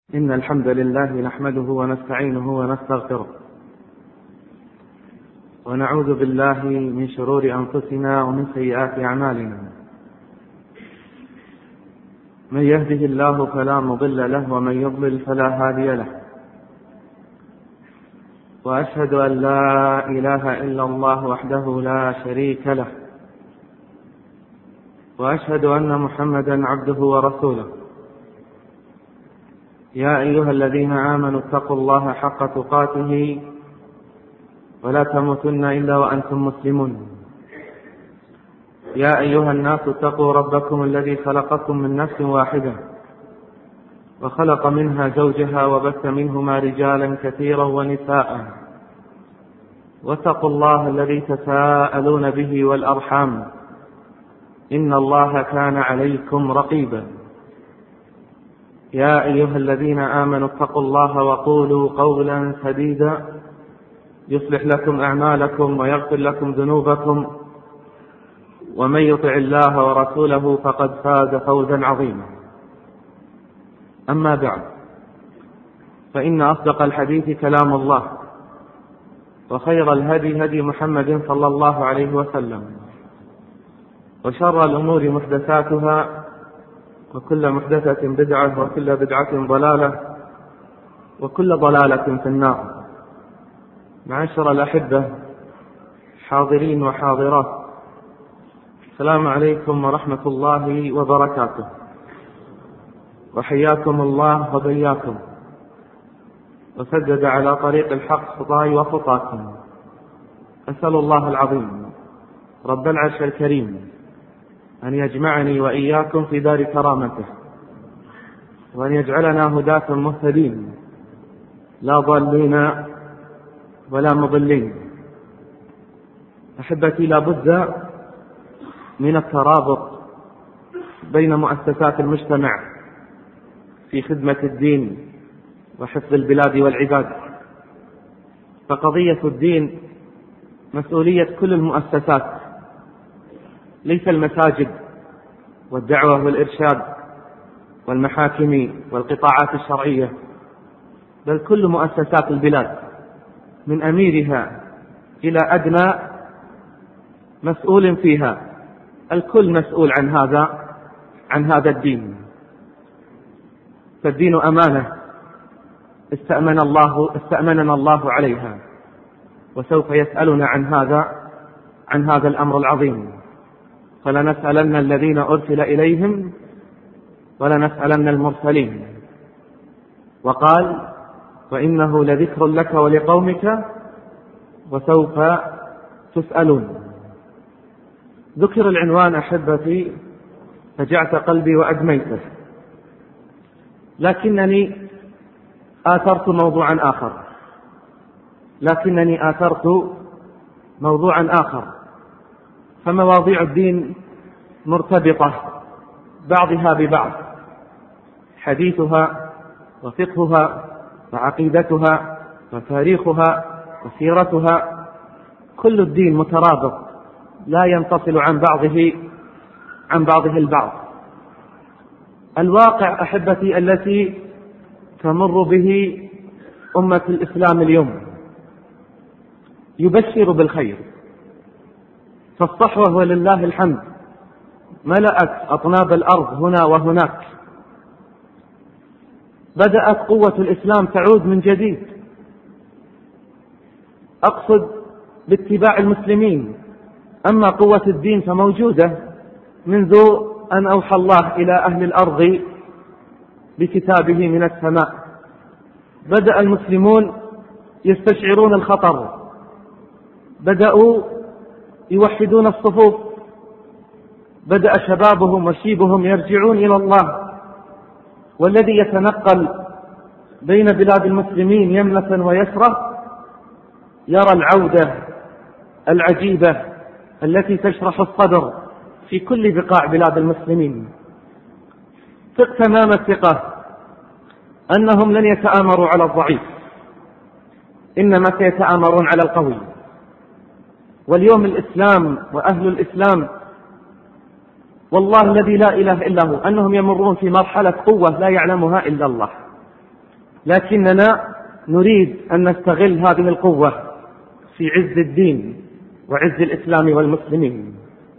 إن الحمد لله نحمده ونستعينه ونستغفره ونعوذ بالله من شرور أنفسنا ومن سيئات أعمالنا. من يهده الله فلا مضل له ومن يضلل فلا هادي له، وأشهد أن لا إله إلا الله وحده لا شريك له، وأشهد أن محمدا عبده ورسوله. يا أيها الذين آمنوا اتقوا الله حق تقاته ولا تموتن إلا وأنتم مسلمون. يا أيها الناس اتقوا ربكم الذي خلقكم من نفس واحدة وخلق منها زوجها وبث منهما رجالا كثيرا ونساء، واتقوا الله الذي تساءلون به والأرحام إن الله كان عليكم رقيبا. يا أيها الذين آمنوا اتقوا الله وقولوا قولا سديدا يصلح لكم أعمالكم ويغفر لكم ذنوبكم، ومن يطع الله ورسوله فقد فاز فوزا عظيما. أما بعد، فإن أصدق الحديث كلام الله، وخير الهدي هدي محمد صلى الله عليه وسلم، وشر الأمور محدثاتها، وكل محدثة بدعة، وكل بدعة ضلالة، وكل ضلالة في النار. معاشر الأحبة حاضرين وحاضرات، السلام عليكم ورحمة الله وبركاته، وحياكم الله وبياكم، وسدد على طريق الحق خطاي وخطاكم. أسأل الله العظيم رب العرش الكريم أن يجمعني وإياكم في دار كرامته، وأن يجعلنا هداة مهتدين لا ضالين ولا مضلين. أحبتي، لا بد من الترابط بين مؤسسات المجتمع في خدمة الدين وحفظ البلاد والعباد، فقضية الدين مسؤولية كل المؤسسات، ليس المساجد والدعوة والإرشاد والمحاكم والقطاعات الشرعية، بل كل مؤسسات البلاد من أميرها إلى أدنى مسؤول فيها، الكل مسؤول عن هذا الدين. فالدين أمانة استأمننا الله عليها، وسوف يسألنا عن هذا الأمر العظيم. فلنسألن الذين أرسل إليهم ولنسألن المرسلين. وقال: وإنه لذكر لك ولقومك وسوف تسألون. ذكر العنوان أحبتي فجعت قلبي وأدميته، لكنني آثرت موضوعا آخر. فمواضيع الدين مرتبطة بعضها ببعض، حديثها وفقهها وعقيدتها وتاريخها وسيرتها، كل الدين مترابط لا ينفصل عن بعضه البعض. الواقع أحبتي التي تمر به أمة الإسلام اليوم يبشر بالخير، فالصحوة ولله الحمد ملأت أطناب الأرض هنا وهناك. بدأت قوة الإسلام تعود من جديد، أقصد باتباع المسلمين. أما قوة الدين فموجودة منذ أن أوحى الله إلى أهل الأرض بكتابه من السماء. بدأ المسلمون يستشعرون الخطر، بدأوا يوحدون الصفوف، بدأ شبابهم وشيبهم يرجعون إلى الله. والذي يتنقل بين بلاد المسلمين يمنة ويسرة يرى العودة العجيبة التي تشرح الصدر في كل بقاع بلاد المسلمين. ثق تمام الثقة أنهم لن يتآمروا على الضعيف، إنما سيتآمرون على القوي. واليوم الإسلام وأهل الإسلام والله الذي لا إله إلا هو أنهم يمرون في مرحلة قوة لا يعلمها إلا الله. لكننا نريد أن نستغل هذه القوة في عز الدين وعز الإسلام والمسلمين.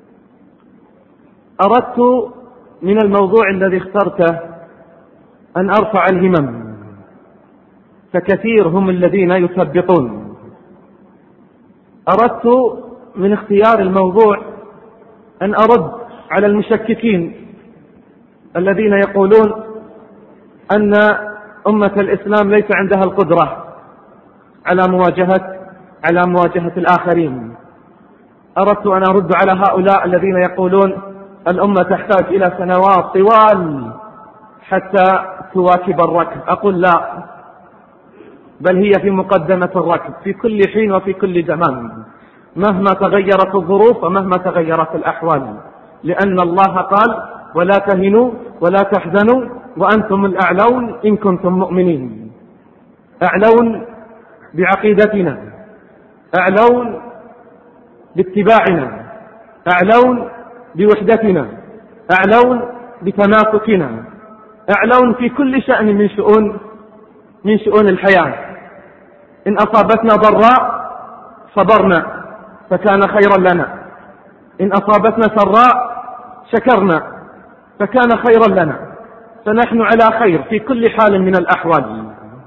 أردت من الموضوع الذي اخترته أن أرفع الهمم، فكثير هم الذين يثبطون. أردت من اختيار الموضوع أن أرد على المشككين الذين يقولون أن أمة الإسلام ليس عندها القدرة على مواجهة الآخرين. أردت أن أرد على هؤلاء الذين يقولون الأمة تحتاج إلى سنوات طوال حتى تواكب الركب. أقول لا، بل هي في مقدمة الركب في كل حين وفي كل زمان، مهما تغيرت الظروف ومهما تغيرت الأحوال، لأن الله قال ولا تهنوا ولا تحزنوا وأنتم الأعلون إن كنتم مؤمنين. أعلون بعقيدتنا، أعلون باتباعنا، أعلون بوحدتنا، أعلون بتماسكنا، أعلون في كل شأن من شؤون الحياة. إن أصابتنا ضراء صبرنا فكان خيرا لنا، إن أصابتنا سراء شكرنا فكان خيرا لنا. فنحن على خير في كل حال من الأحوال،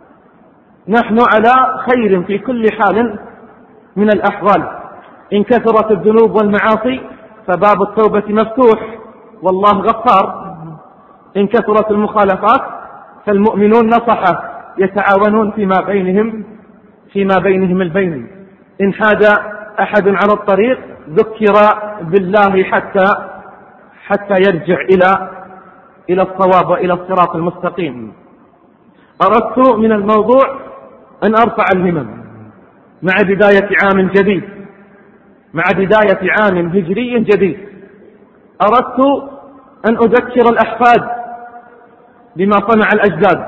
نحن على خير في كل حال من الأحوال. إن كثرت الذنوب والمعاصي فباب التوبة مفتوح والله غفار، إن كثرت المخالفات فالمؤمنون نصحة يتعاونون فيما بينهم البين. إن حاد أحد على الطريق ذكر بالله حتى يرجع إلى الصواب وإلى الصراط المستقيم. أردت من الموضوع أن أرفع الهمم مع بداية عام جديد، مع بداية عام هجري جديد. أردت أن أذكر الأحفاد بما صنع الأجداد،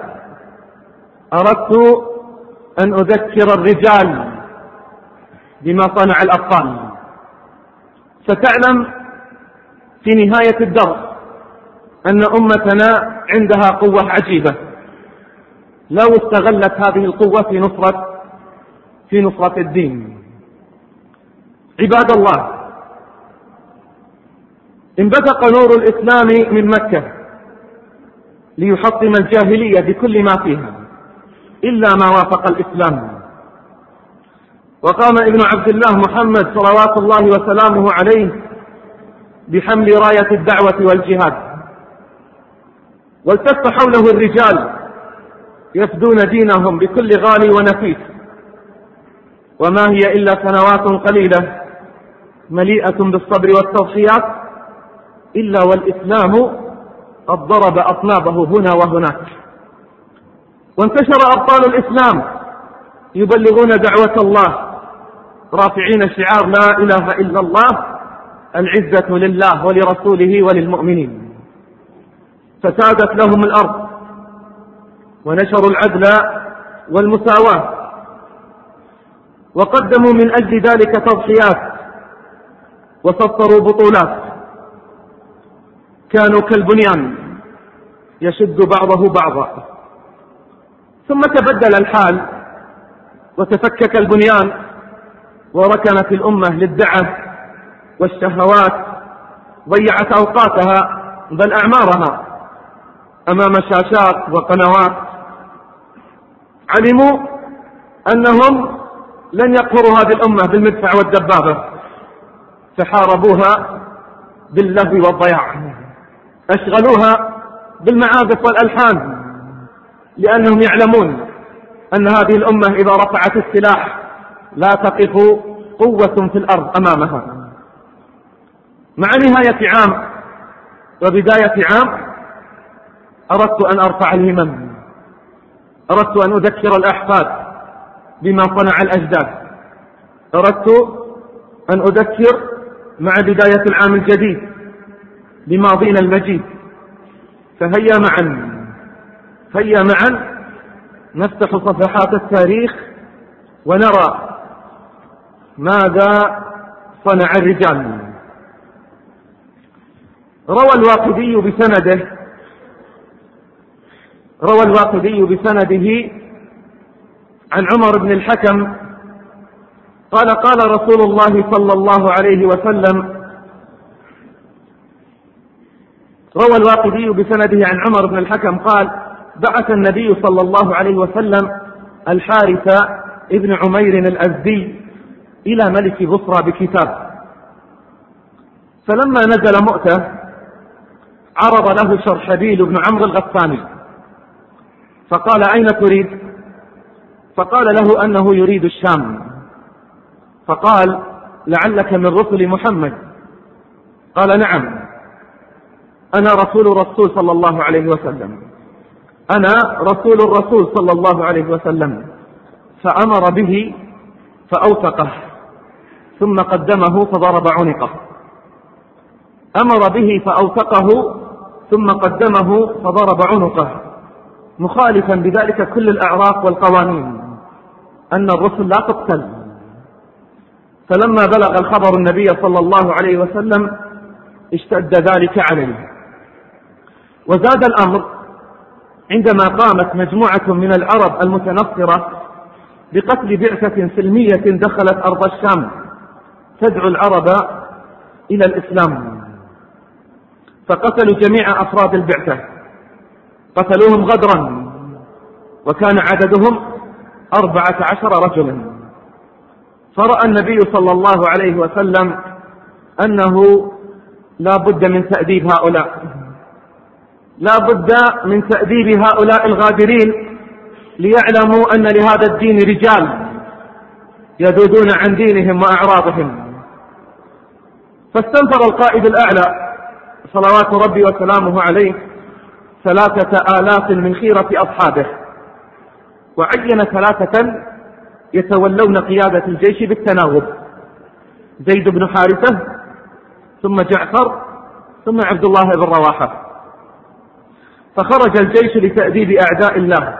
أردت أن أذكر الرجال بما صنع الأبطال. ستعلم في نهاية الدرس أن أمتنا عندها قوة عجيبة لو استغلت هذه القوة في نصرة الدين. عباد الله، انبثق نور الإسلام من مكة ليحطم الجاهلية بكل ما فيها إلا ما وافق الإسلام. وقام ابن عبد الله محمد صلوات الله وسلامه عليه بحمل راية الدعوة والجهاد، والتف حوله الرجال يفدون دينهم بكل غالي ونفيس. وما هي إلا سنوات قليلة مليئة بالصبر والتضحيات إلا والإسلام قد ضرب أطنابه هنا وهناك. وانتشر أبطال الإسلام يبلغون دعوة الله رافعين شعار لا إله إلا الله، العزة لله ولرسوله وللمؤمنين. فسادت لهم الأرض ونشروا العدل والمساواة، وقدموا من أجل ذلك تضحيات وسطروا بطولات. كانوا كالبنيان يشد بعضه بعضا، ثم تبدل الحال وتفكك البنيان وركنت الأمة للدعة والشهوات، ضيعت أوقاتها بل أعمارها أمام شاشات وقنوات. علموا أنهم لن يقهروا هذه الأمة بالمدفع والدبابة، فحاربوها باللهو والضياع، أشغلوها بالمعازف والألحان، لأنهم يعلمون أن هذه الأمة إذا رفعت السلاح لا تقف قوة في الأرض أمامها. مع نهاية عام وبداية عام أردت أن أرفع الهمم، أردت أن أذكر الأحفاد بما صنع الأجداد، أردت أن أذكر مع بداية العام الجديد بماضينا المجيد. فهيا معا نفتح صفحات التاريخ ونرى ماذا صنع الرجال. روى الواقدي بسنده عن عمر بن الحكم قال قال رسول الله صلى الله عليه وسلم، روى الواقدي بسنده عن عمر بن الحكم قال: بعث النبي صلى الله عليه وسلم الحارث ابن عمير الأزدي إلى ملك بصرى بكتاب، فلما نزل مؤتة عرض له شرحبيل بن عمرو الغساني فقال: أين تريد؟ فقال له أنه يريد الشام. فقال: لعلك من رسل محمد؟ قال: نعم، أنا رسول الرسول صلى الله عليه وسلم، أنا رسول الرسول صلى الله عليه وسلم. فأمر به فأوثقه ثم قدمه فضرب عنقه، أمر به فأوثقه ثم قدمه فضرب عنقه، مخالفا بذلك كل الأعراف والقوانين أن الرسل لا تقتل. فلما بلغ الخبر النبي صلى الله عليه وسلم اشتد ذلك عليه. وزاد الأمر عندما قامت مجموعة من العرب المتنصرة بقتل بعثة سلمية دخلت أرض الشام تدعو العرب إلى الإسلام، فقتلوا جميع أفراد البعثة، قتلوهم غدرا، وكان عددهم 14 رجلا. فرأى النبي صلى الله عليه وسلم أنه لا بد من تأديب هؤلاء، لا بد من تأديب هؤلاء الغادرين ليعلموا أن لهذا الدين رجال يذودون عن دينهم وأعراضهم. فاستنفر القائد الأعلى صلوات ربي وسلامه عليه 3000 من خيرة أصحابه، وعين 3 يتولون قيادة الجيش بالتناوب: زيد بن حارثة، ثم جعفر، ثم عبد الله بن رواحة. فخرج الجيش لتأديب أعداء الله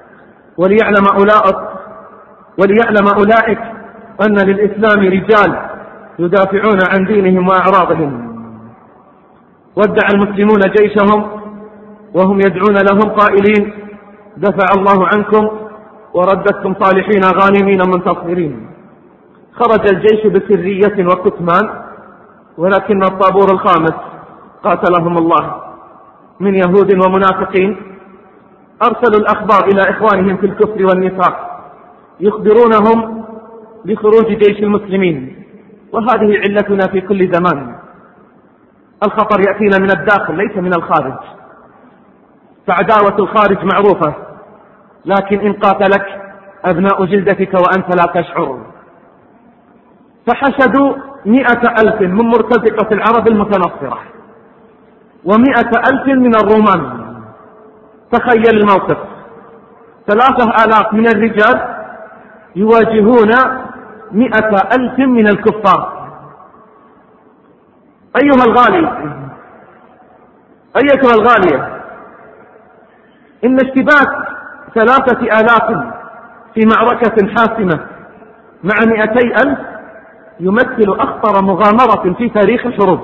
وليعلم أولئك أن للإسلام رجال يدافعون عن دينهم وأعراضهم. ودع المسلمون جيشهم وهم يدعون لهم قائلين: دفع الله عنكم وردتكم صالحين غانمين منتصرين. خرج الجيش بسرية وكتمان، ولكن الطابور الخامس قاتلهم الله من يهود ومنافقين أرسلوا الأخبار إلى إخوانهم في الكفر والنفاق يخبرونهم بخروج جيش المسلمين، وهذه علتنا في كل زمان. الخطر يأتينا من الداخل ليس من الخارج، فعداوة الخارج معروفة، لكن إن قاتلك أبناء جلدتك وأنت لا تشعر. فحشدوا 100,000 من مرتزقة العرب المتنصرة و100,000 من الرومان. تخيل الموقف، 3000 من الرجال يواجهون 100,000 من الكفار. أيها الغالي، أيتها الغالية، إن اشتباك 3000 في معركة حاسمة مع 200,000 يمثل أخطر مغامرة في تاريخ الحروب.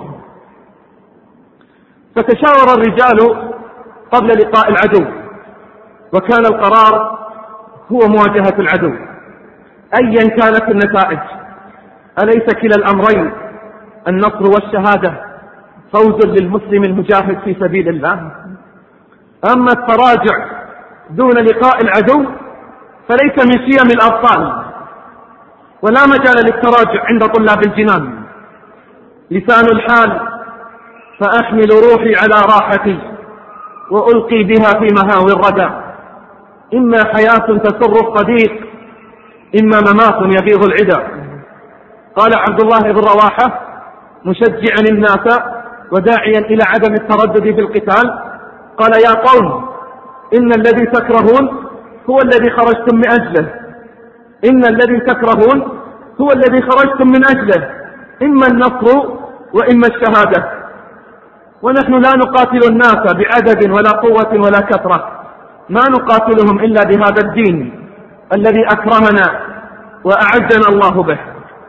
فتشاور الرجال قبل لقاء العدو، وكان القرار هو مواجهة العدو أيا كانت النتائج. أليس كلا الأمرين النصر والشهادة فوز للمسلم المجاهد في سبيل الله؟ أما التراجع دون لقاء العدو فليس من شيم الأبطال، ولا مجال للتراجع عند طلاب الجنان. لسان الحال: فأحمل روحي على راحتي وألقي بها في مهاوي الردى، إما حياة تسر الصديق، إما ممات يغيظ العدا. قال عبد الله بن رواحة مشجعا الناس وداعيا إلى عدم التردد في القتال: قال: يا قوم، إن الذي تكرهون هو الذي خرجتم من أجله، إن الذي تكرهون هو الذي خرجتم من أجله، إما النصر وإما الشهادة. ونحن لا نقاتل الناس بعدد ولا قوة ولا كثرة، ما نقاتلهم إلا بهذا الدين الذي أكرمنا وأعزنا الله به.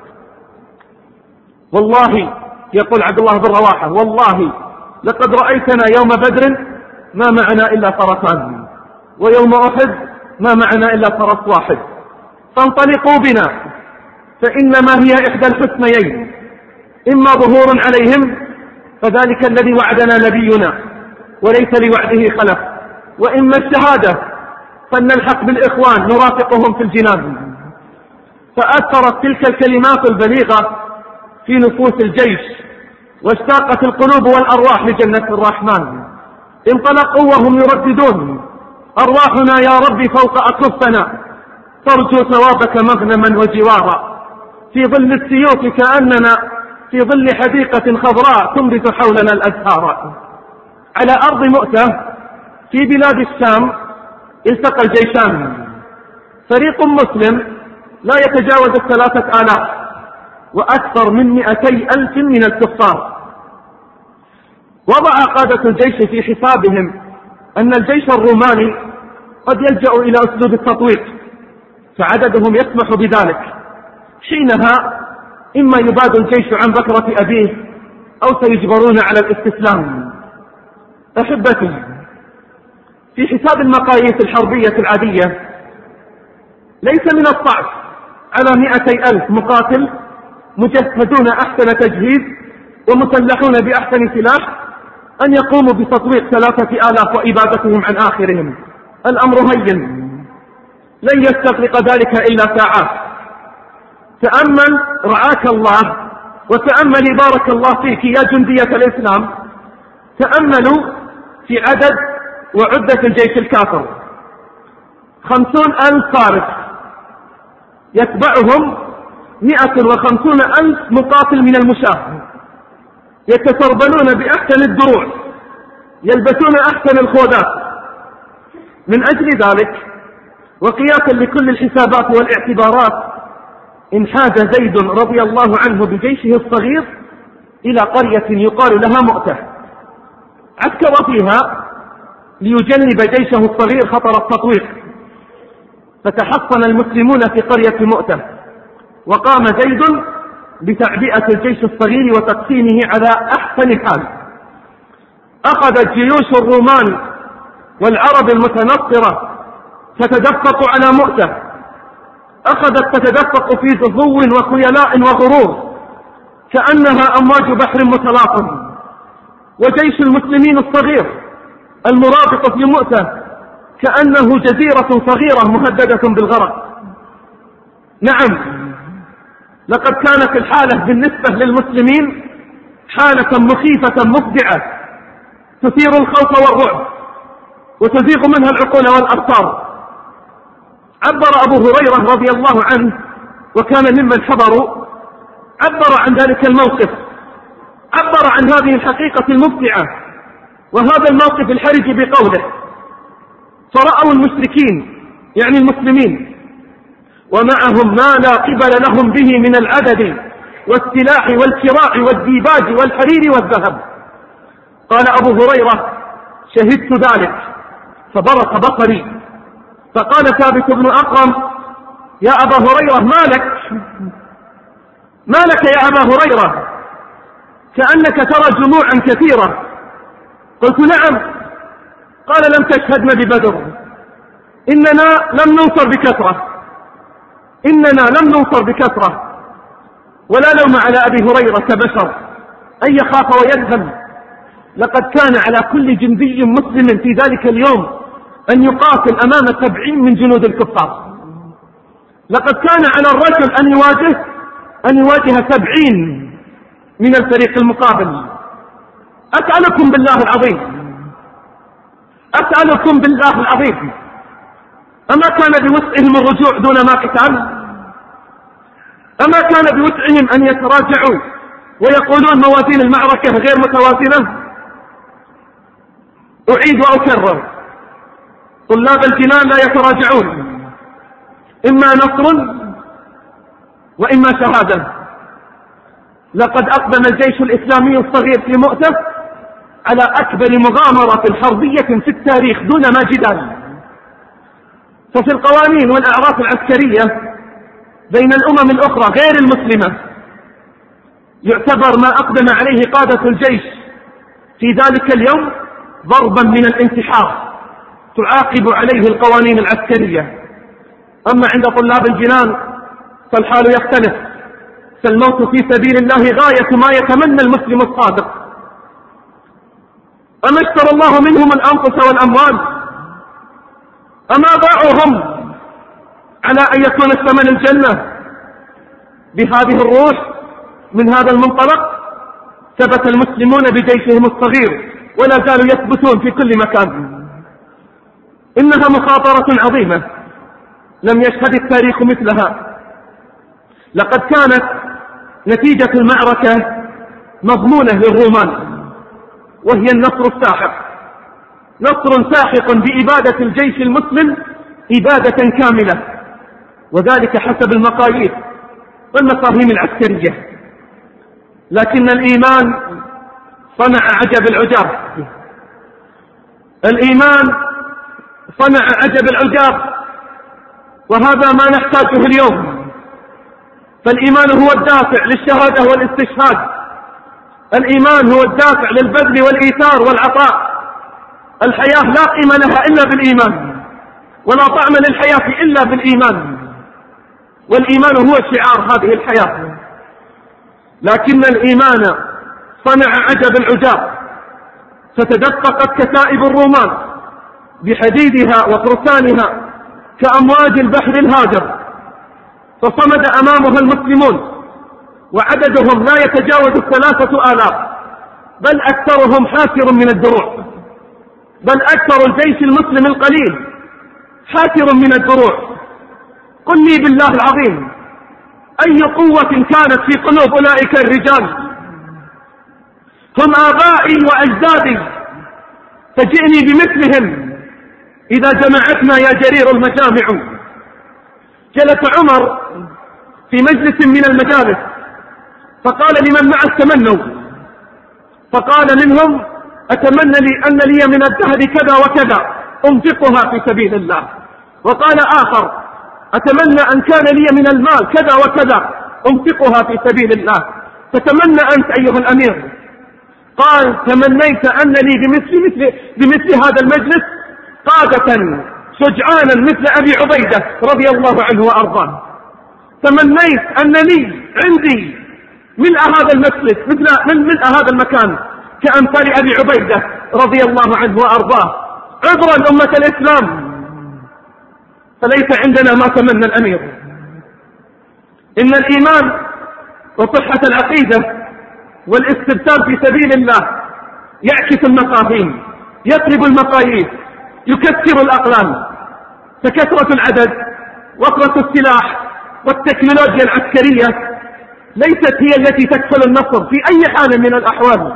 والله، يقول عبد الله بن رواحة، والله لقد رأيتنا يوم بدر ما معنا إلا فرسان، ويوم أحد ما معنا إلا فرس واحد، فانطلقوا بنا فإنما هي إحدى الحسنيين، إما ظهور عليهم فذلك الذي وعدنا نبينا وليس لوعده خلف، وإما الشهادة فلنلحق بالإخوان نرافقهم في الجنان. فأثرت تلك الكلمات البليغة في نفوس الجيش، واشتاقت القلوب والأرواح لجنة الرحمن. انطلقوا وهم يرددون: أرواحنا يا رب فوق أكفنا ترجو ثوابك مغنما وجوارا، في ظل السيوف كأننا في ظل حديقة خضراء تنبت حولنا الأزهار. على أرض مؤتة في بلاد الشام التقى الجيشان، فريق مسلم لا يتجاوز 3000 وأكثر من 200,000 من الكفار. وضع قادة الجيش في حسابهم أن الجيش الروماني قد يلجأ إلى أسلوب التطويق، فعددهم يسمح بذلك. حينها إما يباد الجيش عن بكرة أبيه أو سيجبرون على الاستسلام. أحبتي، في حساب المقاييس الحربية العادية ليس من الصعب على 200,000 مقاتل مجهزون أحسن تجهيز ومسلحون بأحسن سلاح أن يقوموا بتطويق 3000 وإبادتهم عن آخرهم. الأمر هين، لن يستغرق ذلك إلا ساعات. تأمل رعاك الله، وتأملي بارك الله فيك يا جندية الإسلام، تأملوا في عدد وعدة الجيش الكافر: 50,000 فارس يتبعهم 150,000 مقاتل من المشاة، يتسربلون بأحسن الدروع، يلبسون أحسن الخوذات. من أجل ذلك وقياسا لكل الحسابات والاعتبارات انحاز زيد رضي الله عنه بجيشه الصغير إلى قرية يقال لها مؤتة، عسكر فيها ليجنب جيشه الصغير خطر التطويق. فتحصن المسلمون في قرية مؤتة، وقام زيد بتعبئة الجيش الصغير وتقسيمه على أحسن حال. أخذت جيوش الرومان والعرب المتنصرة تتدفق على مؤتة، أخذت تتدفق في زهو وخيلاء وغرور كأنها أمواج بحر متلاطم. وجيش المسلمين الصغير المرابط في مؤتة كأنه جزيرة صغيرة مهددة بالغرق. نعم، لقد كانت الحالة بالنسبة للمسلمين حالة مخيفة مفزعة تثير الخوف والرعب وتزيغ منها العقول والأبصار. عبر أبو هريرة رضي الله عنه وكان ممن حضروا، عبر عن ذلك الموقف، عبر عن هذه الحقيقة المفزعة وهذا الموقف الحرج بقوله: فرأوا المشركين يعني المسلمين ومعهم ما لا قبل لهم به من العدد والسلاح والكراع والديباج والحرير والذهب. قال أبو هريرة: شهدت ذلك فبرق بصري، فقال ثابت بن أقرم: يا أبا هريرة ما لك يا أبا هريرة؟ كأنك ترى جموعا كثيرة. قلت: نعم. قال: لم تشهدن ببدر، إننا لم ننصر بكثرة، ولا لوم على أبي هريرة كبشر أن يخاف ويذهب. لقد كان على كل جندي مسلم في ذلك اليوم أن يقاتل أمام 70 من جنود الكفار. لقد كان على الرجل أن يواجه 70 من الفريق المقابل. أسألكم بالله العظيم، أما كان بوسعهم الرجوع دون ما قتال؟ أما كان بوسعهم أن يتراجعوا ويقولون موازين المعركة غير متوازنة؟ أعيد وأكرر: طلاب الجنان لا يتراجعون، إما نصر وإما شهادة. لقد أقدم الجيش الإسلامي الصغير في مؤتة على أكبر مغامرة حربية في التاريخ دون ما جدال. ففي القوانين والأعراف العسكرية بين الأمم الأخرى غير المسلمة يعتبر ما أقدم عليه قادة الجيش في ذلك اليوم ضربا من الانتحار تعاقب عليه القوانين العسكرية. أما عند طلاب الجنان فالحال يختلف، فالموت في سبيل الله غاية ما يتمنى المسلم الصادق. أما اشترى الله منهم الأنفس والأموال؟ أما باعوهم على أن يكون الثمن الجنة بهذه الروح؟ من هذا المنطلق ثبت المسلمون بجيشهم الصغير ولا زالوا يثبتون في كل مكان. إنها مخاطرة عظيمة لم يشهد التاريخ مثلها. لقد كانت نتيجة المعركة مضمونة للرومان، وهي النصر الساحق، نصر ساحق بإبادة الجيش المسلم إبادة كاملة، وذلك حسب المقاييس والمفاهيم العسكرية. لكن الإيمان صنع عجب العجاب، الإيمان صنع عجب العجاب، وهذا ما نحتاجه اليوم. فالإيمان هو الدافع للشهادة والاستشهاد، الإيمان هو الدافع للبذل والإيثار والعطاء. الحياة لا قيمة لها إلا بالإيمان، ولا طعم للحياة إلا بالإيمان، والإيمان هو شعار هذه الحياة. لكن الإيمان صنع عجب العجاب، فتدفقت كتائب الرومان بحديدها وفرسانها كأمواج البحر الهاجر، فصمد أمامها المسلمون، وعددهم لا يتجاوز 3000، بل أكثرهم حافر من الدروع، بل أكثر الجيش المسلم القليل حافر من الدروع. قل لي بالله العظيم أي قوة كانت في قلوب أولئك الرجال؟ هم آبائي وأجدادي، فجئني بمثلهم إذا جمعتنا يا جرير المجامع. جلس عمر في مجلس من المجالس فقال لمن معه تمنوا، فقال منهم أتمنى لي أن لي من الذهب كذا وكذا أنفقها في سبيل الله. وقال آخر أتمنى أن كان لي من المال كذا وكذا أنفقها في سبيل الله. فتمنى أنت أيها الأمير. قال تمنيت أن لي بمثل هذا المجلس قادة شجعانا مثل أبي عبيدة رضي الله عنه وأرضاه. تمنيت أن لي عندي ملء هذا المجلس ملء هذا المكان كأمثال أبي عبيدة رضي الله عنه وأرضاه. عذرا أمة الإسلام، فليس عندنا ما تمنى الأمير. إن الإيمان وصحة العقيدة والاستبتال في سبيل الله يعكس المفاهيم، يقلب المقاييس، يكسر الأقلام. فكثرة العدد وقوة السلاح والتكنولوجيا العسكرية ليست هي التي تكفل النصر في أي حال من الأحوال.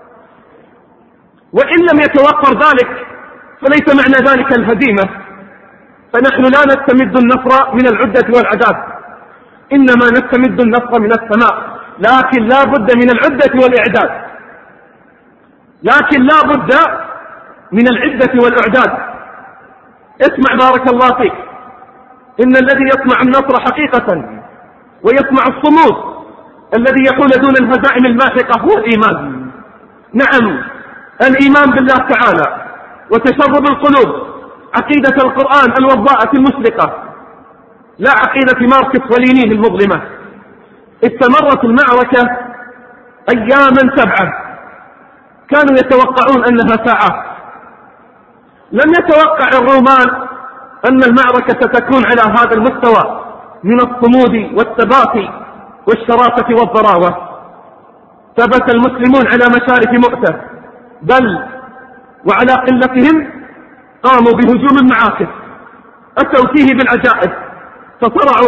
وإن لم يتوفر ذلك فليس معنى ذلك الهزيمة. فنحن لا نستمد النصر من العدة والعداد، إنما نستمد النصر من السماء. لكن لا بد من العدة والإعداد، لكن لا بد من العدة والإعداد. اسمع بارك الله فيك، إن الذي يصنع النصر حقيقة ويصنع الصمود الذي يكون دون الهزائم الماحقة هو الإيمان. نعم، الإيمان بالله تعالى وتشرب القلوب، عقيدة القرآن الوضاءة المشرقة، لا عقيدة ماركس ولينين المظلمة. استمرت المعركة أياما 7، كانوا يتوقعون أنها ساعات. لم يتوقع الرومان أن المعركة ستكون على هذا المستوى من الصمود والثبات والشراسة والضراوة. ثبت المسلمون على مشارف مؤتة، بل وعلى قلتهم قاموا بهجوم المعاكس، أتوا فيه بالعجائب، فصرعوا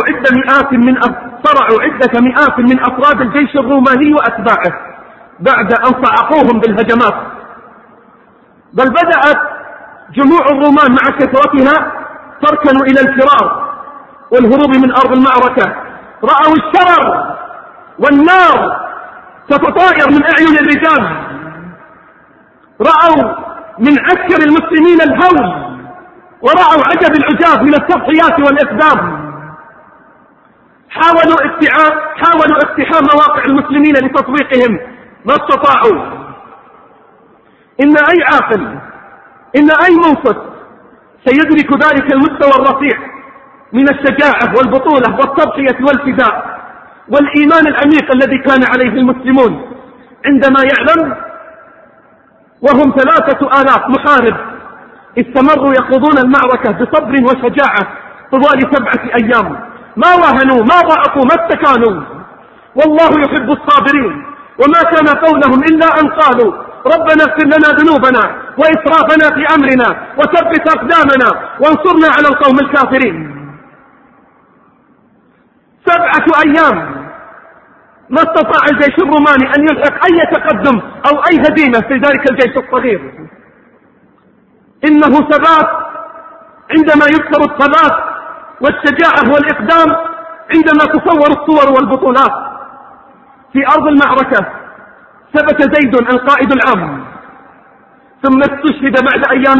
عدة مئات من أفراد الجيش الروماني وأتباعه بعد أن صعقوهم بالهجمات. بل بدأت جموع الرومان مع كثرتها تركن إلى الفرار والهروب من أرض المعركة. رأوا الشرر والنار تتطاير من أعين الرجال، رأوا من عسكر المسلمين الهول، ورأوا عجب العجاب من التضحيات والإقدام. حاولوا اقتحام مواقع المسلمين لتطويقهم، ما استطاعوا. إن أي عاقل، إن أي منصف سيدرك ذلك المستوى الرفيع من الشجاعة والبطولة والتضحية والفداء والإيمان العميق الذي كان عليه المسلمون عندما يعلم وهم 3000 محارب استمروا يخوضون المعركة بصبر وشجاعة طوال 7 أيام، ما واهنوا ما ضعفوا ما استكانوا، والله يحب الصابرين. وما كان قولهم إلا أن قالوا ربنا اغفر لنا ذنوبنا وإسرافنا في أمرنا وثبت أقدامنا وانصرنا على القوم الكافرين. 7 أيام ما استطاع الجيش الروماني أن يلحق أي تقدم أو أي هزيمة في ذلك الجيش الصغير. إنه ثبات عندما يذكر الثبات والشجاعة والإقدام عندما تصور الصور والبطولات. في أرض المعركة ثبت زيد القائد العام، ثم استشهد بعد أيام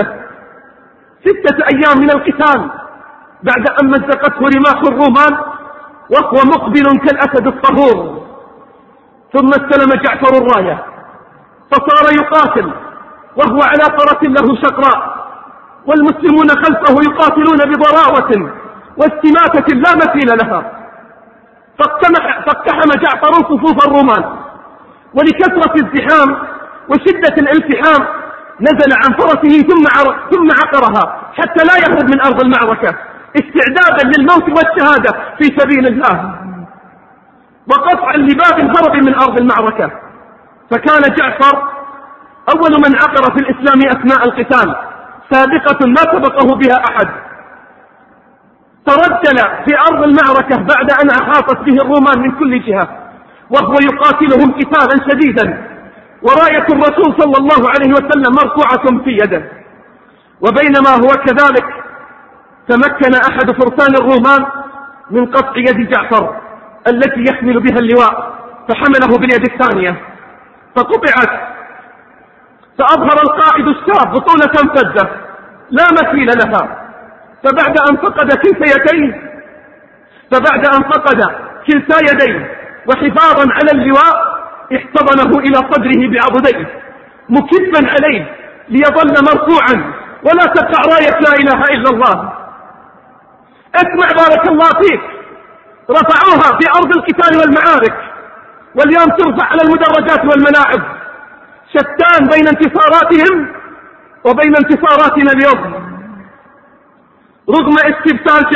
6 أيام من القتال بعد أن مزقته رماح الرومان وهو مقبل كالأسد الطهور. ثم استلم جعفر الراية فصار يقاتل وهو على فرس له شقراء، والمسلمون خلفه يقاتلون بضراوة واستماتة لا مثيل لها. فاقتحم جعفر صفوف الرومان، ولكثرة الزحام وشدة الالتحام نزل عن فرسه ثم عقرها حتى لا يهرب من أرض المعركة استعدادا للموت والشهادة في سبيل الله وقطعا لباب الهرب من أرض المعركة. فكان جعفر أول من عقر في الإسلام أثناء القتال، سابقة ما سبقه بها أحد. ترجل في أرض المعركة بعد أن أحاطت به الرومان من كل جهة وهو يقاتلهم قتالا شديدا، وراية الرسول صلى الله عليه وسلم مرفوعة في يده. وبينما هو كذلك تمكن أحد فرسان الرومان من قطع يد جعفر التي يحمل بها اللواء، فحمله باليد الثانية فقطعت، فأظهر القائد الشاب بطولة فزة لا مثيل لها. فبعد أن فقد كلتا يديه وحفاظا على اللواء احتضنه إلى صدره بعضديه مكبا عليه ليظل مرفوعا ولا تقع راية لا إله إلا الله. اسمع بارك الله فيك، رفعوها في أرض القتال والمعارك، واليوم ترفع على المدرجات والملاعب. شتان بين انتصاراتهم وبين انتصاراتنا اليوم. رغم استبسال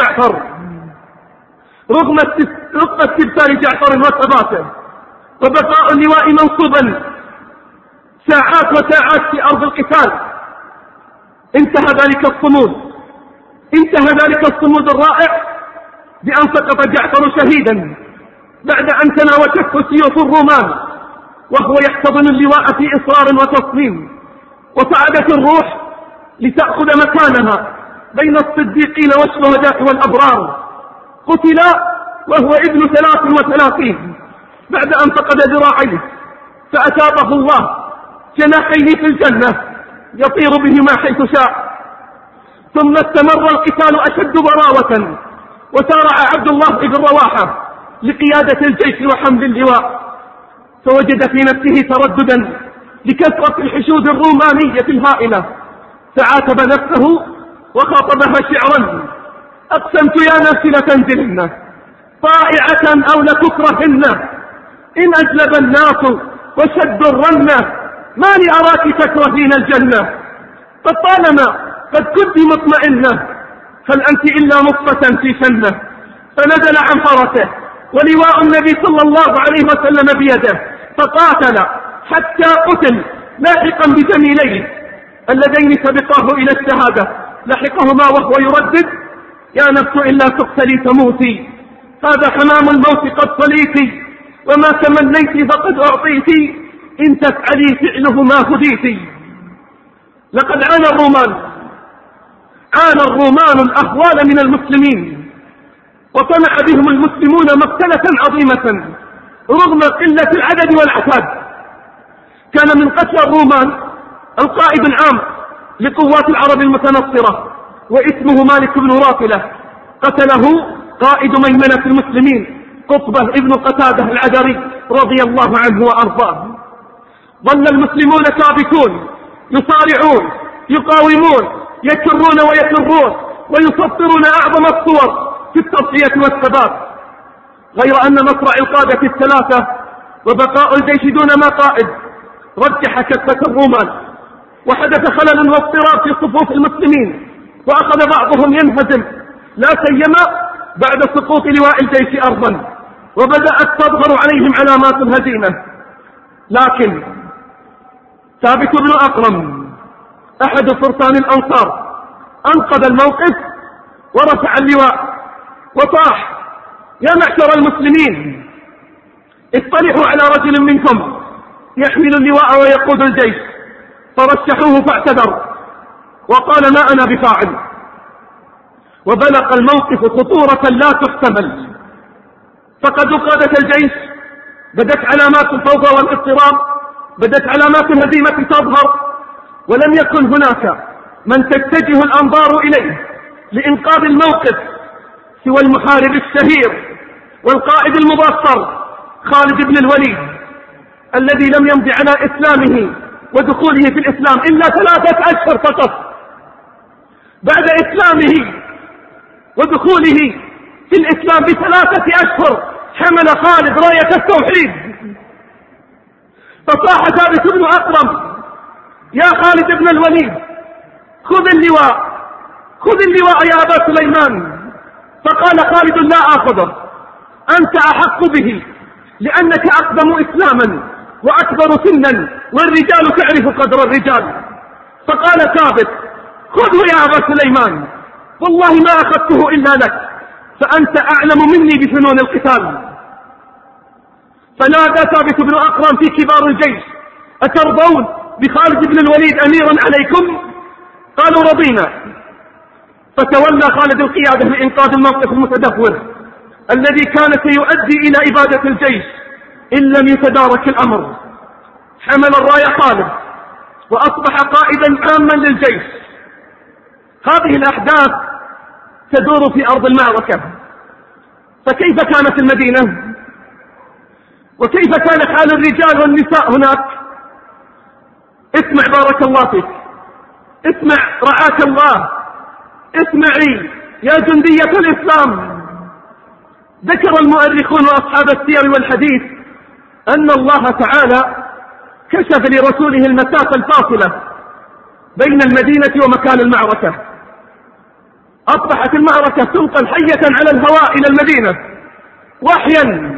جعفر وثباته وبقاء اللواء منصوبا ساعات وساعات في أرض القتال، انتهى ذلك الصمود الرائع بأن سقط جعفر شهيدا بعد أن تناوشته سيوف الرومان وهو يحتضن اللواء في إصرار وتصميم. وصعدت الروح لتأخذ مكانها بين الصديقين والشهداء والأبرار. قتل وهو ابن 33 بعد أن فقد ذراعيه، فأتابه الله جناحيه في الجنة يطير بهما حيث شاء. ثم استمر القتال أشد براوة، وسارع عبد الله بن رواحة لقيادة الجيش وحمل اللواء، فوجد في نفسه ترددا لكثرة الحشود الرومانية الهائلة، فعاتب نفسه وخاطبها شعرا: أقسمت يا نفسي لتنزلن طائعة أو لتكرهن، إن أجلب الناس وشدوا الرنة ما لأراك تكرهين الجنة، فطالما قد كنت مطمئنة هل أنت إلا مصفة في شنة. فنزل عن فرسه ولواء النبي صلى الله عليه وسلم بيده، فقاتل حتى قتل لاحقا بزميليه اللذين سبقاه إلى الشهادة. لحقهما وهو يردد: يا نفس إلا تقتلي تموتي، هذا حمام الموت قد صليتي، وما تمنيت فقد أعطيتي، إن تفعلي فعله ما هديتي. لقد عانى الرومان الأهوال من المسلمين، وصنع بهم المسلمون مقتلة عظيمة رغم قلة العدد والعتاد. كان من قتل الرومان القائد العام لقوات العرب المتنصرة واسمه مالك بن رافلة، قتله قائد ميمنة المسلمين قطبة ابن قتادة العدري رضي الله عنه وأرضاه. ظل المسلمون ثابتون يصارعون يقاومون يكرون ويفرون ويسطرون أعظم الصور في التصفية والثبات، غير أن مصرع القادة الثلاثة وبقاء الجيش دون ما قائد رجح كفة الرومان، وحدث خلل واضطراب في صفوف المسلمين، وأخذ بعضهم ينهزم لا سيما بعد سقوط لواء الجيش أرضا، وبدأت تظهر عليهم علامات الهزيمة. لكن ثابت بن أقرم أحد فرسان الأنصار أنقذ الموقف ورفع اللواء وصاح: يا معشر المسلمين، اطلعوا على رجل منكم يحمل اللواء ويقود الجيش. فرشحوه فاعتذر وقال: ما أنا بفاعل. وبلغ الموقف خطورة لا تحتمل، فقد قادة الجيش بدت علامات الفوضى والاضطراب، بدت علامات الهزيمة تظهر، ولم يكن هناك من تتجه الأنظار إليه لإنقاذ الموقف سوى المحارب الشهير والقائد المبصر خالد بن الوليد، الذي لم يمض على إسلامه ودخوله في الإسلام إلا 3 أشهر فقط. بعد إسلامه ودخوله في الإسلام ب3 أشهر حمل خالد راية التوحيد، فصاح ثابت بن أقرم: يا خالد بن الوليد، خذ اللواء، خذ اللواء يا أبا سليمان. فقال خالد: لا آخذه، أنت أحق به، لأنك أقدم إسلاما وأكبر سنا، والرجال تعرف قدر الرجال. فقال ثابت: خذه يا أبا سليمان، والله ما أخذته إلا لك، فأنت أعلم مني بفنون القتال. فنادى ثابت بن أقرم في كبار الجيش: أترضون بخالد بن الوليد أميرا عليكم؟ قالوا: رضينا. فتولى خالد القيادة لإنقاذ الموقف المتدهور الذي كان سيؤدي إلى إبادة الجيش إن لم يتدارك الأمر. حمل الراية خالد وأصبح قائدا عاما للجيش. هذه الأحداث تدور في أرض المعركة، فكيف كانت المدينة؟ وكيف كان حال الرجال والنساء هناك؟ اسمع بارك الله فيك، اسمع رعاك الله، اسمعي يا جندية الإسلام. ذكر المؤرخون وأصحاب السير والحديث أن الله تعالى كشف لرسوله المسافة الفاصلة بين المدينة ومكان المعركة. أصبحت المعركة تنقل حية على الهواء إلى المدينة وحيا،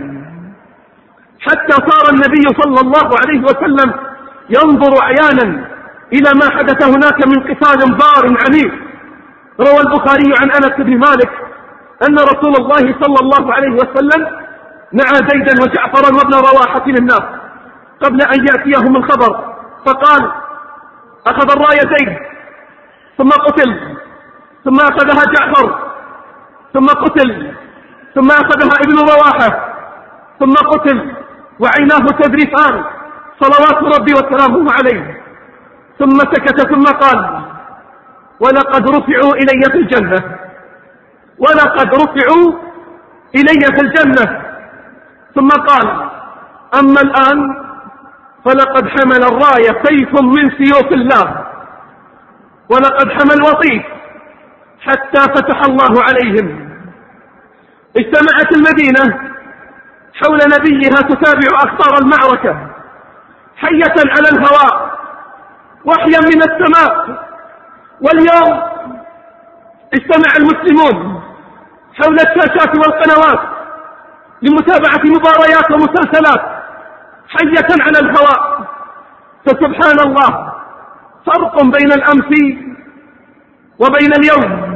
حتى صار النبي صلى الله عليه وسلم ينظر عيانا إلى ما حدث هناك من قتال بار عنيف. روى البخاري عن أنس بن مالك أن رسول الله صلى الله عليه وسلم نعى زيدا وجعفرا وابن رواحة للناس قبل أن يأتيهم الخبر، فقال: أخذ الراية زيد ثم قتل، ثم أخذها جعفر ثم قتل، ثم أخذها ابن رواحة ثم قتل، وعيناه تذرفان صلوات ربي وسلامه عليه. ثم سكت ثم قال: ولقد رفعوا إلي في الجنة، ولقد رفعوا إلي في الجنة. ثم قال: أما الآن فلقد حمل الراية سيف من سيوف الله، ولقد حمل وطيس حتى فتح الله عليهم. اجتمعت المدينة حول نبيها تتابع أخبار المعركة حية على الهواء وحيا من السماء. واليوم اجتمع المسلمون حول الشاشات والقنوات لمتابعة مباريات ومسلسلات حية على الهواء. فسبحان الله، فرق بين الأمس وبين اليوم.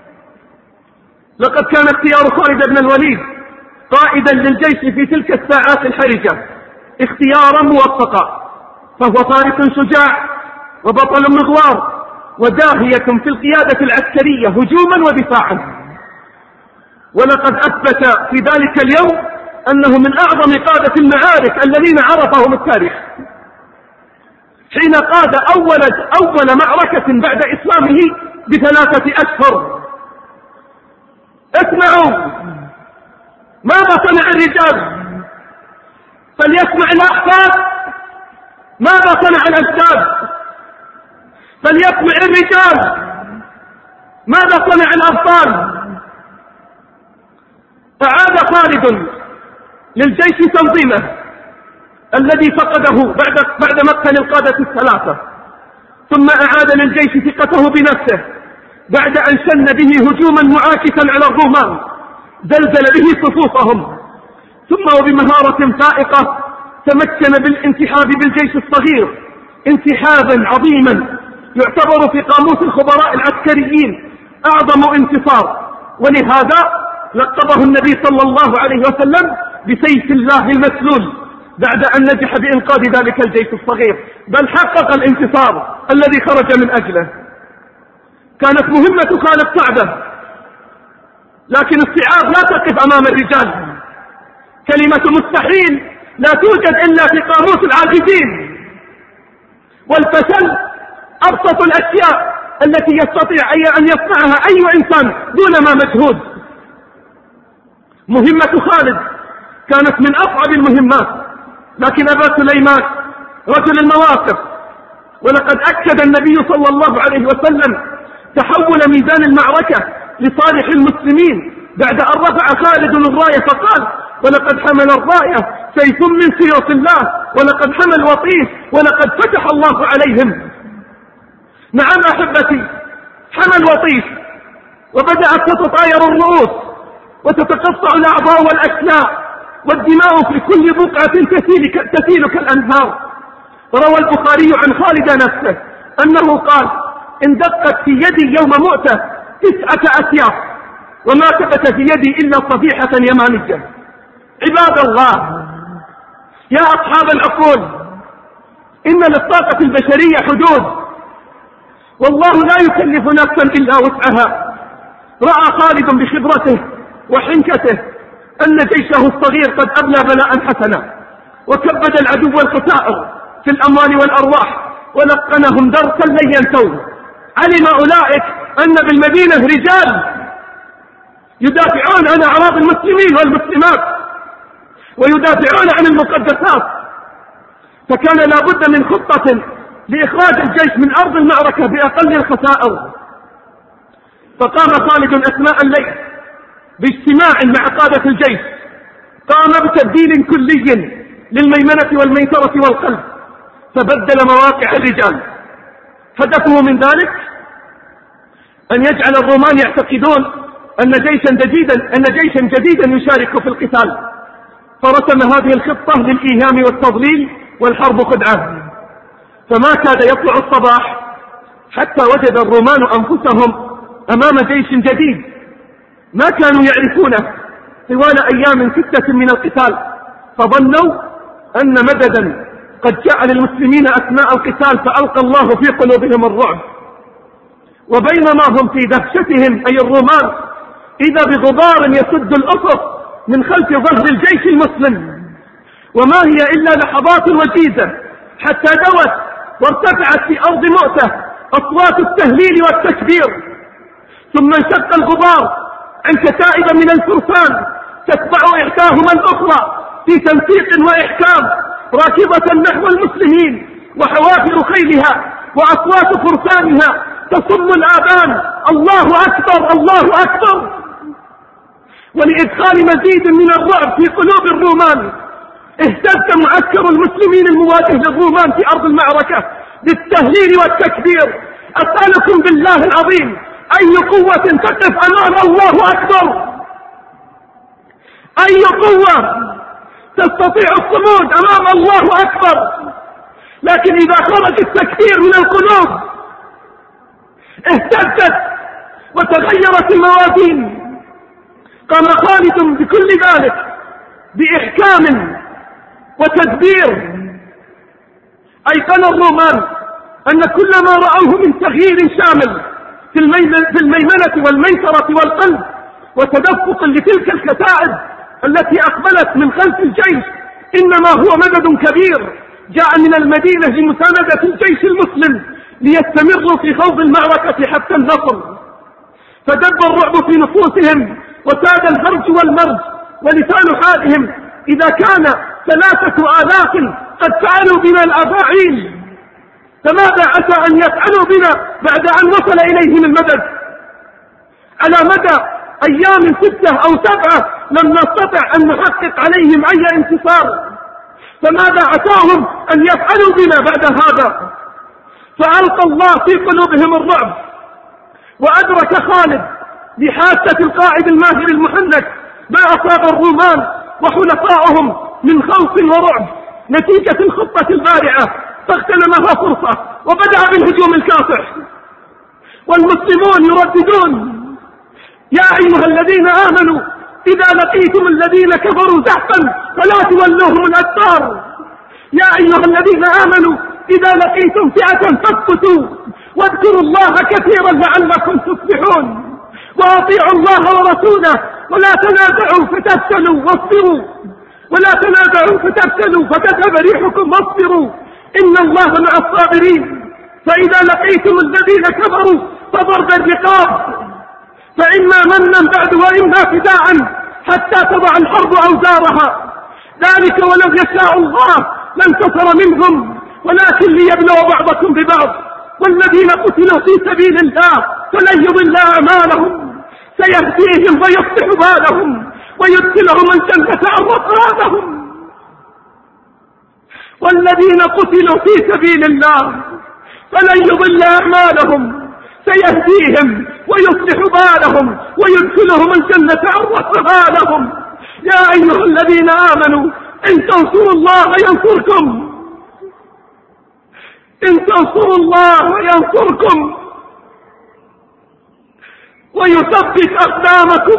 لقد كان اختيار خالد بن الوليد قائدا للجيش في تلك الساعات الحرجة اختيارا موفقا، فهو فارس شجاع وبطل مغوار وداهية في القيادة العسكرية هجوما ودفاعا. ولقد أثبت في ذلك اليوم أنه من أعظم قادة المعارك الذين عرفهم التاريخ، حين قاد أول معركة بعد إسلامه ب3 أشهر. اسمعوا ماذا صنع الرجال، فليسمع الأحفاد ماذا صنع الأجداد، فليسمع الرجال ماذا صنع الأبطال؟ أعاد خالد للجيش تنظيمه الذي فقده بعد مقتل القادة الثلاثة، ثم أعاد للجيش ثقته بنفسه بعد أن شن به هجوما معاكسا على الرومان زلزل به صفوفهم، ثم وبمهارة فائقة تمكن بالانسحاب بالجيش الصغير انسحابا عظيما يعتبر في قاموس الخبراء العسكريين أعظم انتصار، ولهذا لقبه النبي صلى الله عليه وسلم بسيف الله المسلول بعد أن نجح بإنقاذ ذلك الجيش الصغير، بل حقق الانتصار الذي خرج من أجله. كانت مهمة خالد صعبة، لكن الصعاب لا تقف أمام الرجال. كلمة مستحيل لا توجد إلا في قاموس العاجزين، والفشل أبسط الأشياء التي يستطيع أن يصنعها أي إنسان دون ما مجهود. مهمة خالد كانت من أصعب المهمات، لكن أبا سليمان رجل المواقف، ولقد أكد النبي صلى الله عليه وسلم تحول ميزان المعركة لصالح المسلمين بعد أن رفع خالد الراية فقال: ولقد حمل الراية سيف من سيوف الله، ولقد حمل وطيس، ولقد فتح الله عليهم. نعم أحبتي، حمل وطيس، وبدأت تتطاير الرؤوس وتتقطع الأعضاء والأشلاء والدماء في كل بقعة تسيل كالأنهار. روى البخاري عن خالد نفسه أنه قال: إن دقت في يدي يوم مؤتة 9 أسياف وما ثبت في يدي إلا صفيحة يمانية. عباد الله، يا أصحاب العقول، إن للطاقة البشرية حدود، والله لا يكلف نفسا إلا وسعها. رأى خالد بخبرته وحنكته أن جيشه الصغير قد أبلى بلاء حسنا، وكبد العدو الخسائر في الأموال والأرواح، ولقنهم درسا لن ينسوه. علم أولئك أن بالمدينة رجال يدافعون عن أعراض المسلمين والمسلمات ويدافعون عن المقدسات، فكان لا بد من خطة لإخراج الجيش من أرض المعركة بأقل الخسائر. فقام خالد أثناء الليل باجتماع مع قادة الجيش، قام بتبديل كلي للميمنة والميسرة والقلب، فبدل مواقع الرجال. هدفه من ذلك أن يجعل الرومان يعتقدون أن جيشا جديدا يشارك في القتال، فرسم هذه الخطة للإيهام والتضليل والحرب خدعة. فما كاد يطلع الصباح حتى وجد الرومان أنفسهم أمام جيش جديد ما كانوا يعرفونه طوال أيام 6 من القتال، فظنوا أن مددا قد جاء للمسلمين أثناء القتال، فألقى الله في قلوبهم الرعب. وبينما هم في دهشتهم أي الرومان إذا بغبار يسد الأفق من خلف ظهر الجيش المسلم، وما هي إلا لحظات وجيزة حتى دوت وارتفعت في أرض مؤتة أصوات التهليل والتكبير، ثم انشق الغبار عن كتائب من الفرسان تتبع إحداهما الأخرى في تنسيق وإحكام راكبة نحو المسلمين، وحوافر خيلها وأصوات فرسانها تصم الآذان: الله أكبر الله أكبر. ولإدخال مزيد من الرعب في قلوب الرومان اهتز معسكر المسلمين المواجه للرومان في أرض المعركة بالتهليل والتكبير. أسألكم بالله العظيم أي قوة تقف أمام الله أكبر؟ أي قوة تستطيع الصمود أمام الله أكبر؟ لكن إذا خرج التكبير من القلوب اهتزت وتغيرت الموازين. قام خالد بكل ذلك بإحكام وتدبير. أيقن الرومان أن كل ما رأوه من تغيير شامل في الميمنة والميسرة والقلب وتدفق لتلك الكتائب التي أقبلت من خلف الجيش إنما هو مدد كبير جاء من المدينة لمساندة الجيش المسلم ليستمروا في خوض المعركة حتى النصر. فدب الرعب في نفوسهم وساد الهرج والمرج، ولسان حالهم إذا كان 3000 قد فعلوا بنا الأفاعيل، فماذا عسى أن يفعلوا بنا بعد أن وصل إليهم المدد؟ على مدى أيام 6 أو 7 لم نستطع أن نحقق عليهم أي انتصار، فماذا عساهم أن يفعلوا بنا بعد هذا؟ فألقى الله في قلوبهم الرعب، وأدرك خالد بحاسة القائد الماهر المحنك ما أصاب الرومان وحلفائهم من خوف ورعب نتيجة الخطة البارعة، فاغتنمها فرصة وبدأ بالهجوم الكاسح. والمسلمون يرددون: يا أيها الذين آمنوا إذا لقيتم الذين كفروا زحفا فلا تولوهم الأدبار. يا أيها الذين آمنوا إذا لقيتم فئة فاثبتوا واذكروا الله كثيرا لعلكم تفلحون، وأطيعوا الله ورسوله ولا تنازعوا فتفشلوا واصبروا، ولا تنازعوا فتفشلوا فتذهب ريحكم واصبروا إن الله مع الصابرين. فإذا لقيتم الذين كفروا فضرب الرقاب، فإما منا بعد وإما فداء حتى تضع الحرب أوزارها، ذلك ولو يشاء الله لانتصر منهم ولكن ليبلو بعضكم ببعض. والذين قتلوا في سبيل الله فلن يضل أعمالهم، سيهديهم ويصلح بالهم ويدخلهم الجنة عرفها لهم. والذين قتلوا في سبيل الله فلن يضل أعمالهم، سيهديهم ويصلح بالهم ويدخلهم الجنة عرفها لهم. يا أيها الذين آمنوا إن تنصروا الله ينصركم، إن تنصروا الله ينصركم ويثبت أقدامكم.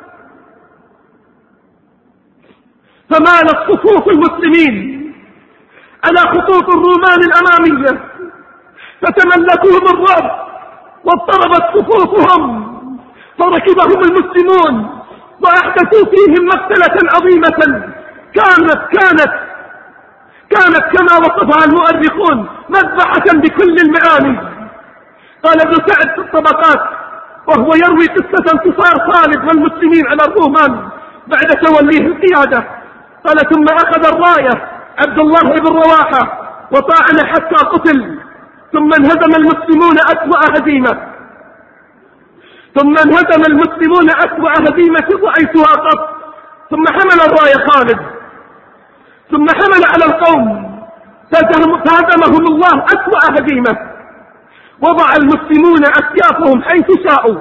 فمالت صفوف المسلمين على خطوط الرومان الأمامية فتملكهم الرعب واضطربت صفوفهم، فركبهم المسلمون وأحدثوا فيهم مقتلة عظيمة كانت كما وصفها المؤرخون مذبحة بكل المعاني. قال ابن سعد في الطبقات وهو يروي قصة انتصار خالد والمسلمين على الرومان بعد توليه القيادة، قال: ثم أخذ الراية عبد الله بن رواحة وطاعن حتى قتل، ثم انهزم المسلمون أسوأ هزيمة رأيتها قط، ثم حمل الراية خالد، ثم حمل على القوم فهزمهم الله أسوأ هزيمة، وضع المسلمون أسيافهم حيث شاءوا.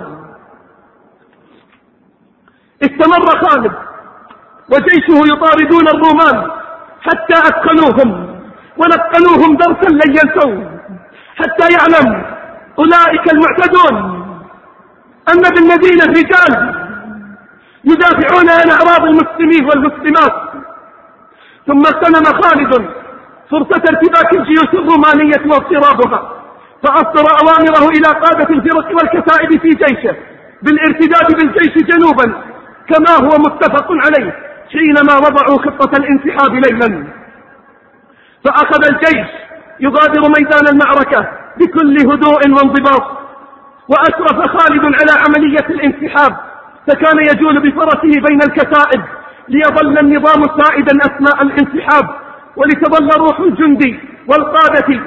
استمر خالد وجيشه يطاردون الرومان حتى أثخنوهم ونقلوهم درسا لن ينسوه، حتى يعلم أولئك المعتدون أن بالمدينة رجال يدافعون عن أعراض المسلمين والمسلمات. ثم اغتنم خالد فرصة ارتباك الجيوش الرومانية واضطرابها، فأصدر أوامره إلى قادة الفرق والكتائب في جيشه بالارتداد بالجيش جنوبا كما هو متفق عليه حينما وضعوا خطة الانسحاب ليلا. فأخذ الجيش يغادر ميدان المعركة بكل هدوء وانضباط، وأشرف خالد على عملية الانسحاب، فكان يجول بفرسه بين الكتائب ليظل النظام سائدا أثناء الانسحاب، ولتظل روح الجندي والقادة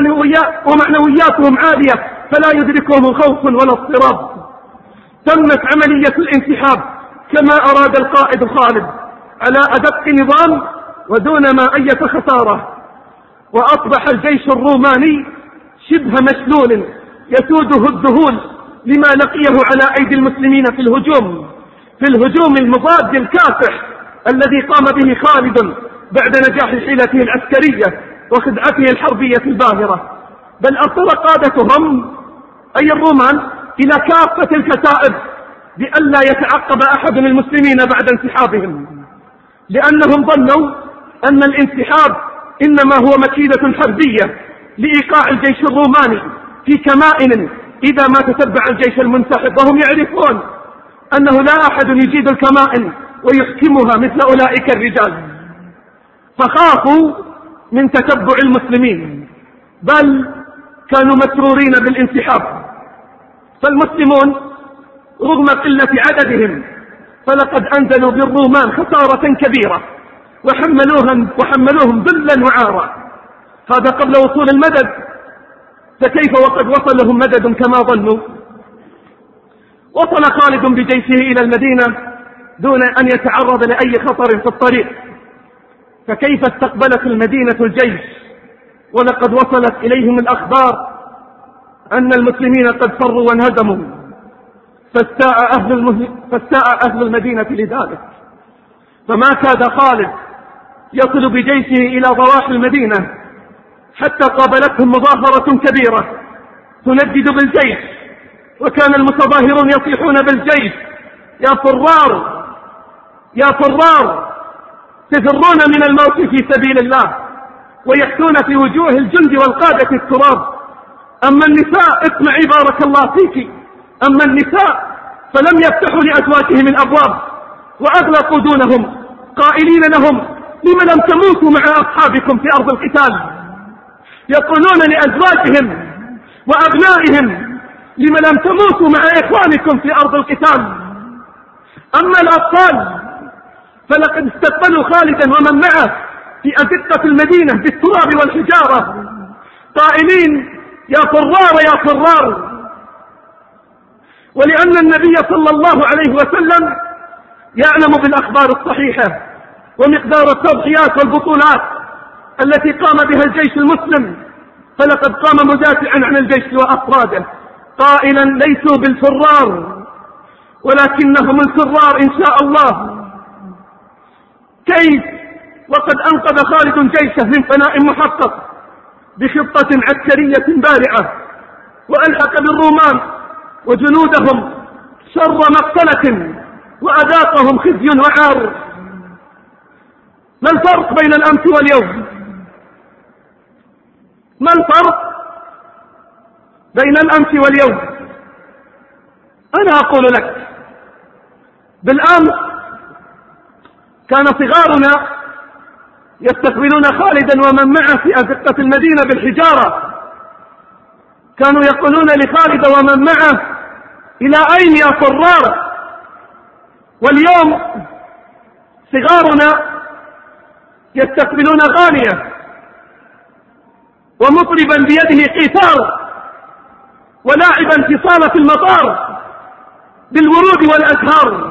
ومعنوياتهم عالية فلا يدركهم خوف ولا اضطراب. تمت عملية الانسحاب كما أراد القائد خالد على أدق نظام ودون ما أي خسارة، وأصبح الجيش الروماني شبه مشلول يسوده الذهول لما لقيه على أيدي المسلمين في الهجوم المضاد الكافح الذي قام به خالد بعد نجاح حيلته العسكرية وخدعته الحربية الباهرة. بل أصر قادتهم أي الرومان إلى كافة الكتائب بألا يتعقب أحد المسلمين بعد انسحابهم، لأنهم ظنوا أن الانسحاب إنما هو مكيدة حربية لإيقاع الجيش الروماني في كمائن إذا ما تتبع الجيش المنسحب، وهم يعرفون أنه لا أحد يجيد الكمائن ويحكمها مثل أولئك الرجال، فخافوا من تتبع المسلمين، بل كانوا مسرورين بالانسحاب. فالمسلمون رغم قلة عددهم فلقد أنزلوا بالرومان خسارة كبيرة وحملوهم ذلا وعارا. هذا قبل وصول المدد، فكيف وقد وصلهم مدد كما ظنوا؟ وصل خالد بجيشه إلى المدينة دون أن يتعرض لأي خطر في الطريق. فكيف استقبلت المدينة الجيش ولقد وصلت إليهم الأخبار أن المسلمين قد فروا وانهزموا؟ فاستاء أهل المدينة لذلك، فما كاد خالد يصل بجيشه إلى ضواحي المدينة حتى قابلتهم مظاهرة كبيرة تندد بالجيش، وكان المتظاهرون يصيحون بالجيش: يا فرار يا فرار، تفرون من الموت في سبيل الله، ويحثون في وجوه الجند والقادة التراب. أما النساء، اسمعي بارك الله فيك، أما النساء فلم يفتحوا لأزواجهم الأبواب وأغلقوا دونهم، قائلين لهم: لم لم تموتوا مع أصحابكم في أرض القتال؟ يقولون لأزواجهم وأبنائهم: لم لم تموتوا مع إخوانكم في أرض القتال؟ أما الأطفال فلقد استقبلوا خالدا ومن معه في أزقة المدينة بالتراب والحجارة قائلين: يا فرار يا فرار. ولأن النبي صلى الله عليه وسلم يعلم بالأخبار الصحيحة ومقدار التضحيات والبطولات التي قام بها الجيش المسلم، فلقد قام مدافعا عن الجيش وأفراده قائلا: ليسوا بالفرار ولكنهم الفرار إن شاء الله. كيف وقد أنقذ خالد جيشه من فناء محقق بخطة عسكرية بارعة، وألحق بالرومان وجنودهم شر مقتلة وأذاقهم خزي وعار. ما الفرق بين الأمس واليوم؟ ما الفرق بين الأمس واليوم؟ أنا أقول لك: بالأمس كان صغارنا يستقبلون خالدا ومن معه في أزقة المدينة بالحجارة، كانوا يقولون لخالد ومن معه: إلى أين يا فرار؟ واليوم صغارنا يستقبلون غانية ومطربا بيده قيثار ولاعبا في صالة المطار بالورود والأزهار.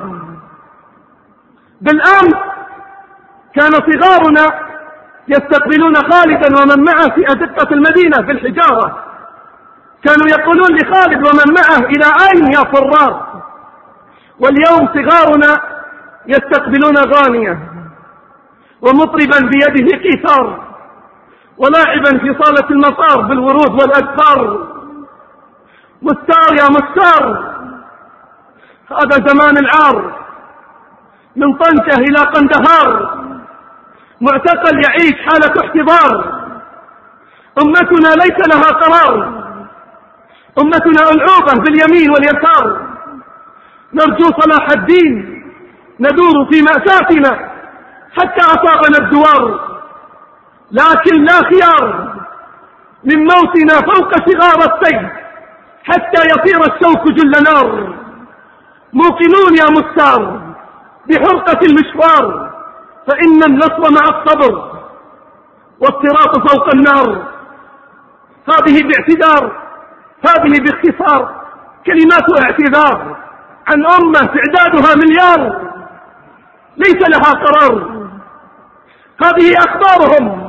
بالأمس كان صغارنا يستقبلون خالدا ومن معه في أزقة المدينة بالحجارة، كانوا يقولون لخالد ومن معه: إلى أين يا فرار؟ واليوم صغارنا يستقبلون غانية ومطربا بيده قيثار ولاعبا في صالة المطار بالورود والأزهار. مستار يا مستار، هذا زمان العار، من طنجة إلى قندهار معتقل يعيش حالة احتضار. أمتنا ليس لها قرار، أمتنا ألعوبة باليمين واليسار. نرجو صلاح الدين، ندور في مأساتنا حتى أصابنا الدوار، لكن لا خيار من موتنا فوق صغار السيف حتى يصير الشوك جل نار. موقنون يا مستار بحرقة المشوار، فإن النصر مع الصبر والصراط فوق النار. هذه باعتذار، هذه باختصار كلمات اعتذار عن أمة تعدادها مليار ليس لها قرار. هذه أخبارهم،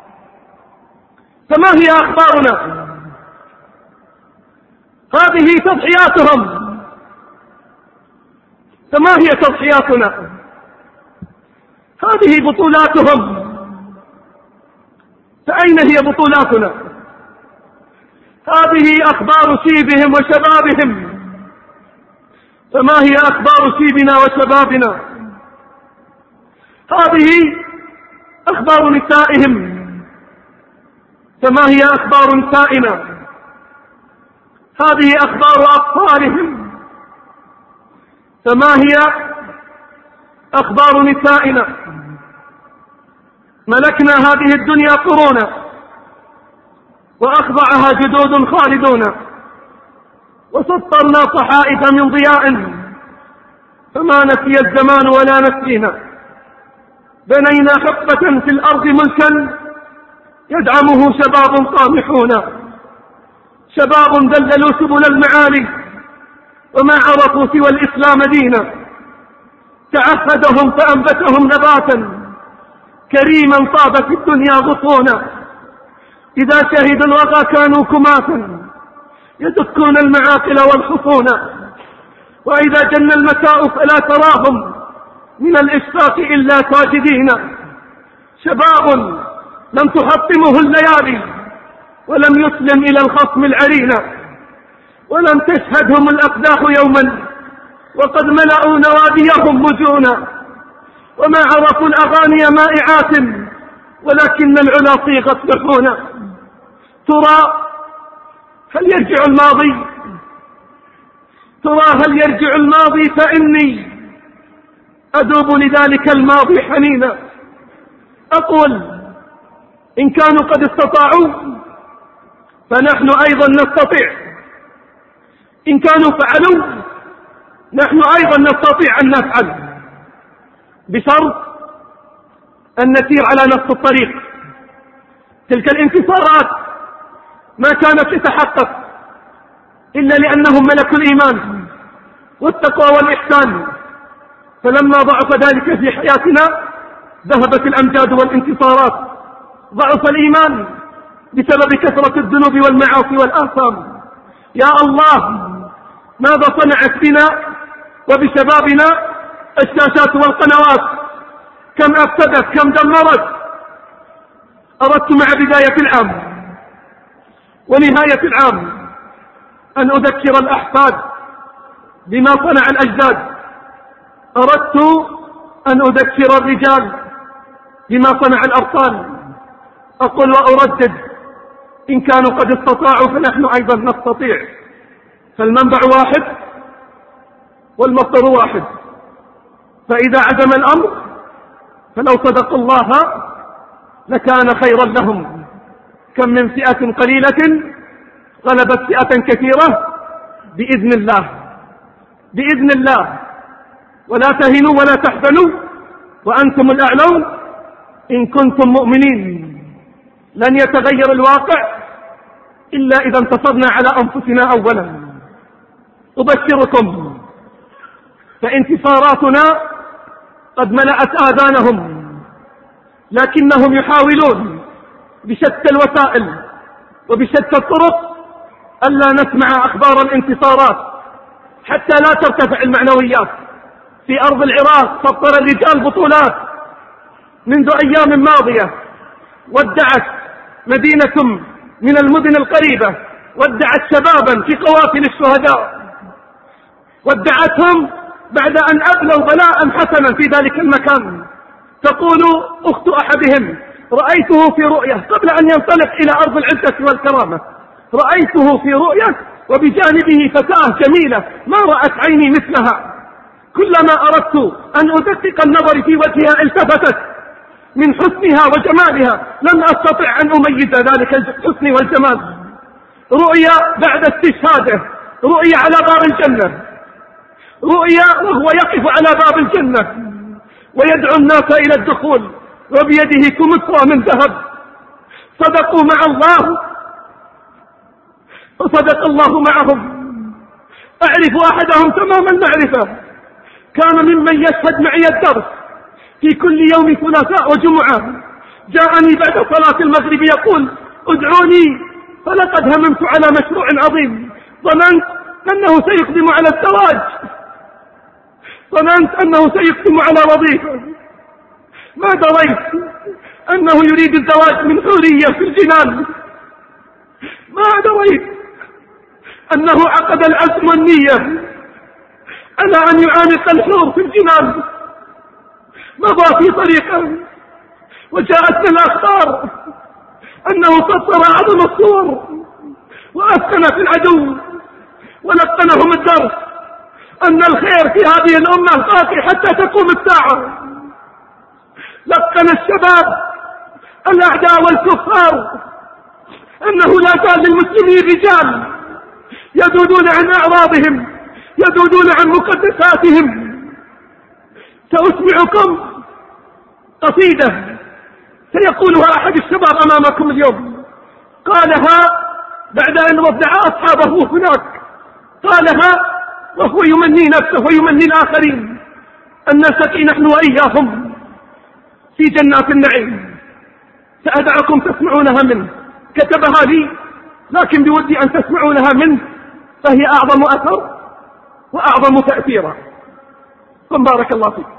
فما هي أخبارنا؟ هذه تضحياتهم، فما هي تضحياتنا؟ هذه بطولاتهم، فأين هي بطولاتنا؟ هذه أخبار شيبهم وشبابهم، فما هي أخبار شيبنا وشبابنا؟ هذه أخبار نسائهم، فما هي أخبار نسائنا؟ هذه أخبار أطفالهم، فما هي أخبار نسائنا؟ ملكنا هذه الدنيا قرونا وأخضعها جدود خالدون، وسطرنا صحائف من ضياء فما نسي الزمان ولا نسينا. بنينا حقبة في الأرض ملكا يدعمه شباب طامحون، شباب دللوا سبل المعالي وما عرفوا سوى الإسلام دينا، تعهدهم فأنبتهم نباتا كريما طاب في الدنيا غصونا. إذا شهدوا الوغى كانوا كماثا يدكون المعاقل والحصون، وإذا جن المساء فلا تراهم من الإشفاق إلا ساجدين. شباب لم تحطمه الليالي ولم يسلم إلى الخصم العرينا، ولم تشهدهم الأقداح يوما وقد ملأوا نواديهم مجونا، وما عرفوا الأغاني مائعات ولكن العلا صيغت لحونا. ترى هل يرجع الماضي؟ ترى هل يرجع الماضي؟ فإني أذوب لذلك الماضي حنينا. أقول إن كانوا قد استطاعوا فنحن أيضا نستطيع، إن كانوا فعلوا نحن أيضا نستطيع أن نفعل، بشرط أن نسير على نفس الطريق. تلك الانتصارات ما كانت تتحقق إلا لأنهم ملكوا الإيمان والتقوى والإحسان، فلما ضعف ذلك في حياتنا ذهبت الأمجاد والانتصارات. ضعف الإيمان بسبب كثرة الذنوب والمعاصي والآثام. يا الله، ماذا صنعت بنا وبشبابنا الشاشات والقنوات؟ كم أفسدت، كم دمرت. أردت مع بداية العام ونهاية العام أن أذكر الأحفاد بما صنع الأجداد. أردت أن أذكر الرجال بما صنع الأبطال. أقول وأردد إن كانوا قد استطاعوا فنحن أيضا نستطيع، فالمنبع واحد والمصدر واحد، فإذا عزم الأمر فلو صدقوا الله لكان خيرا لهم. كم من فئة قليلة غلبت فئة كثيرة بإذن الله، بإذن الله. ولا تهنوا ولا تحزنوا وأنتم الأعلون إن كنتم مؤمنين. لن يتغير الواقع إلا إذا انتصرنا على أنفسنا أولا. أبشركم فانتصاراتنا قد ملأت آذانهم، لكنهم يحاولون بشتى الوسائل وبشتى الطرق ألا نسمع أخبار الانتصارات حتى لا ترتفع المعنويات. في أرض العراق سطر الرجال بطولات منذ أيام ماضية، ودعت مدينة من المدن القريبة، ودعت شبابا في قوافل الشهداء، ودعتهم بعد أن أبلوا بلاء حسنا في ذلك المكان. تقول أخت أحدهم: رأيته في رؤية قبل أن ينطلق إلى أرض العزة والكرامة، رأيته في رؤية وبجانبه فتاة جميلة ما رأت عيني مثلها. كلما أردت أن أدقق النظر في وجهها التفتت من حسنها وجمالها، لم أستطع أن أميز ذلك الحسن والجمال. رؤيا بعد استشهاده، رؤيا على باب الجنة، رؤيا وهو يقف على باب الجنة ويدعو الناس إلى الدخول وبيده كمثرى من ذهب. صدقوا مع الله وصدق الله معهم. أعرف أحدهم تمام المعرفة، كان ممن يشهد معي الدرس في كل يوم ثلاثاء وجمعة. جاءني بعد صلاة المغرب يقول: ادعوني فلقد هممت على مشروع عظيم، ظننت أنه سيقدم على الزواج، ظننت أنه سيقدم على وظيفة، ما دريت أنه يريد الزواج من حورية في الجنان، ما دريت أنه عقد العزم والنية على أن يعانق الحور في الجنان. مضى في طريقه وجاءتنا الأخبار أنه سطر أعظم الصور وأسكن في العدو ولقنهم الدرس أن الخير في هذه الأمة باقي حتى تقوم الساعة. لقن الشباب الأعداء والكفار أنه لا زال للمسلمين رجال يذودون عن أعراضهم، يذودون عن مقدساتهم. سأسمعكم قصيدة سيقولها أحد الشباب أمامكم اليوم، قالها بعد أن ودع أصحابه هناك، قالها وهو يمني نفسه ويمني الآخرين أن نلتقي نحن وإياهم في جنات النعيم. سأدعكم تسمعونها منه، كتبها لي لكن بودي أن تسمعونها منه، فهي أعظم أثر وأعظم تأثيرا. ثم بارك الله فيك.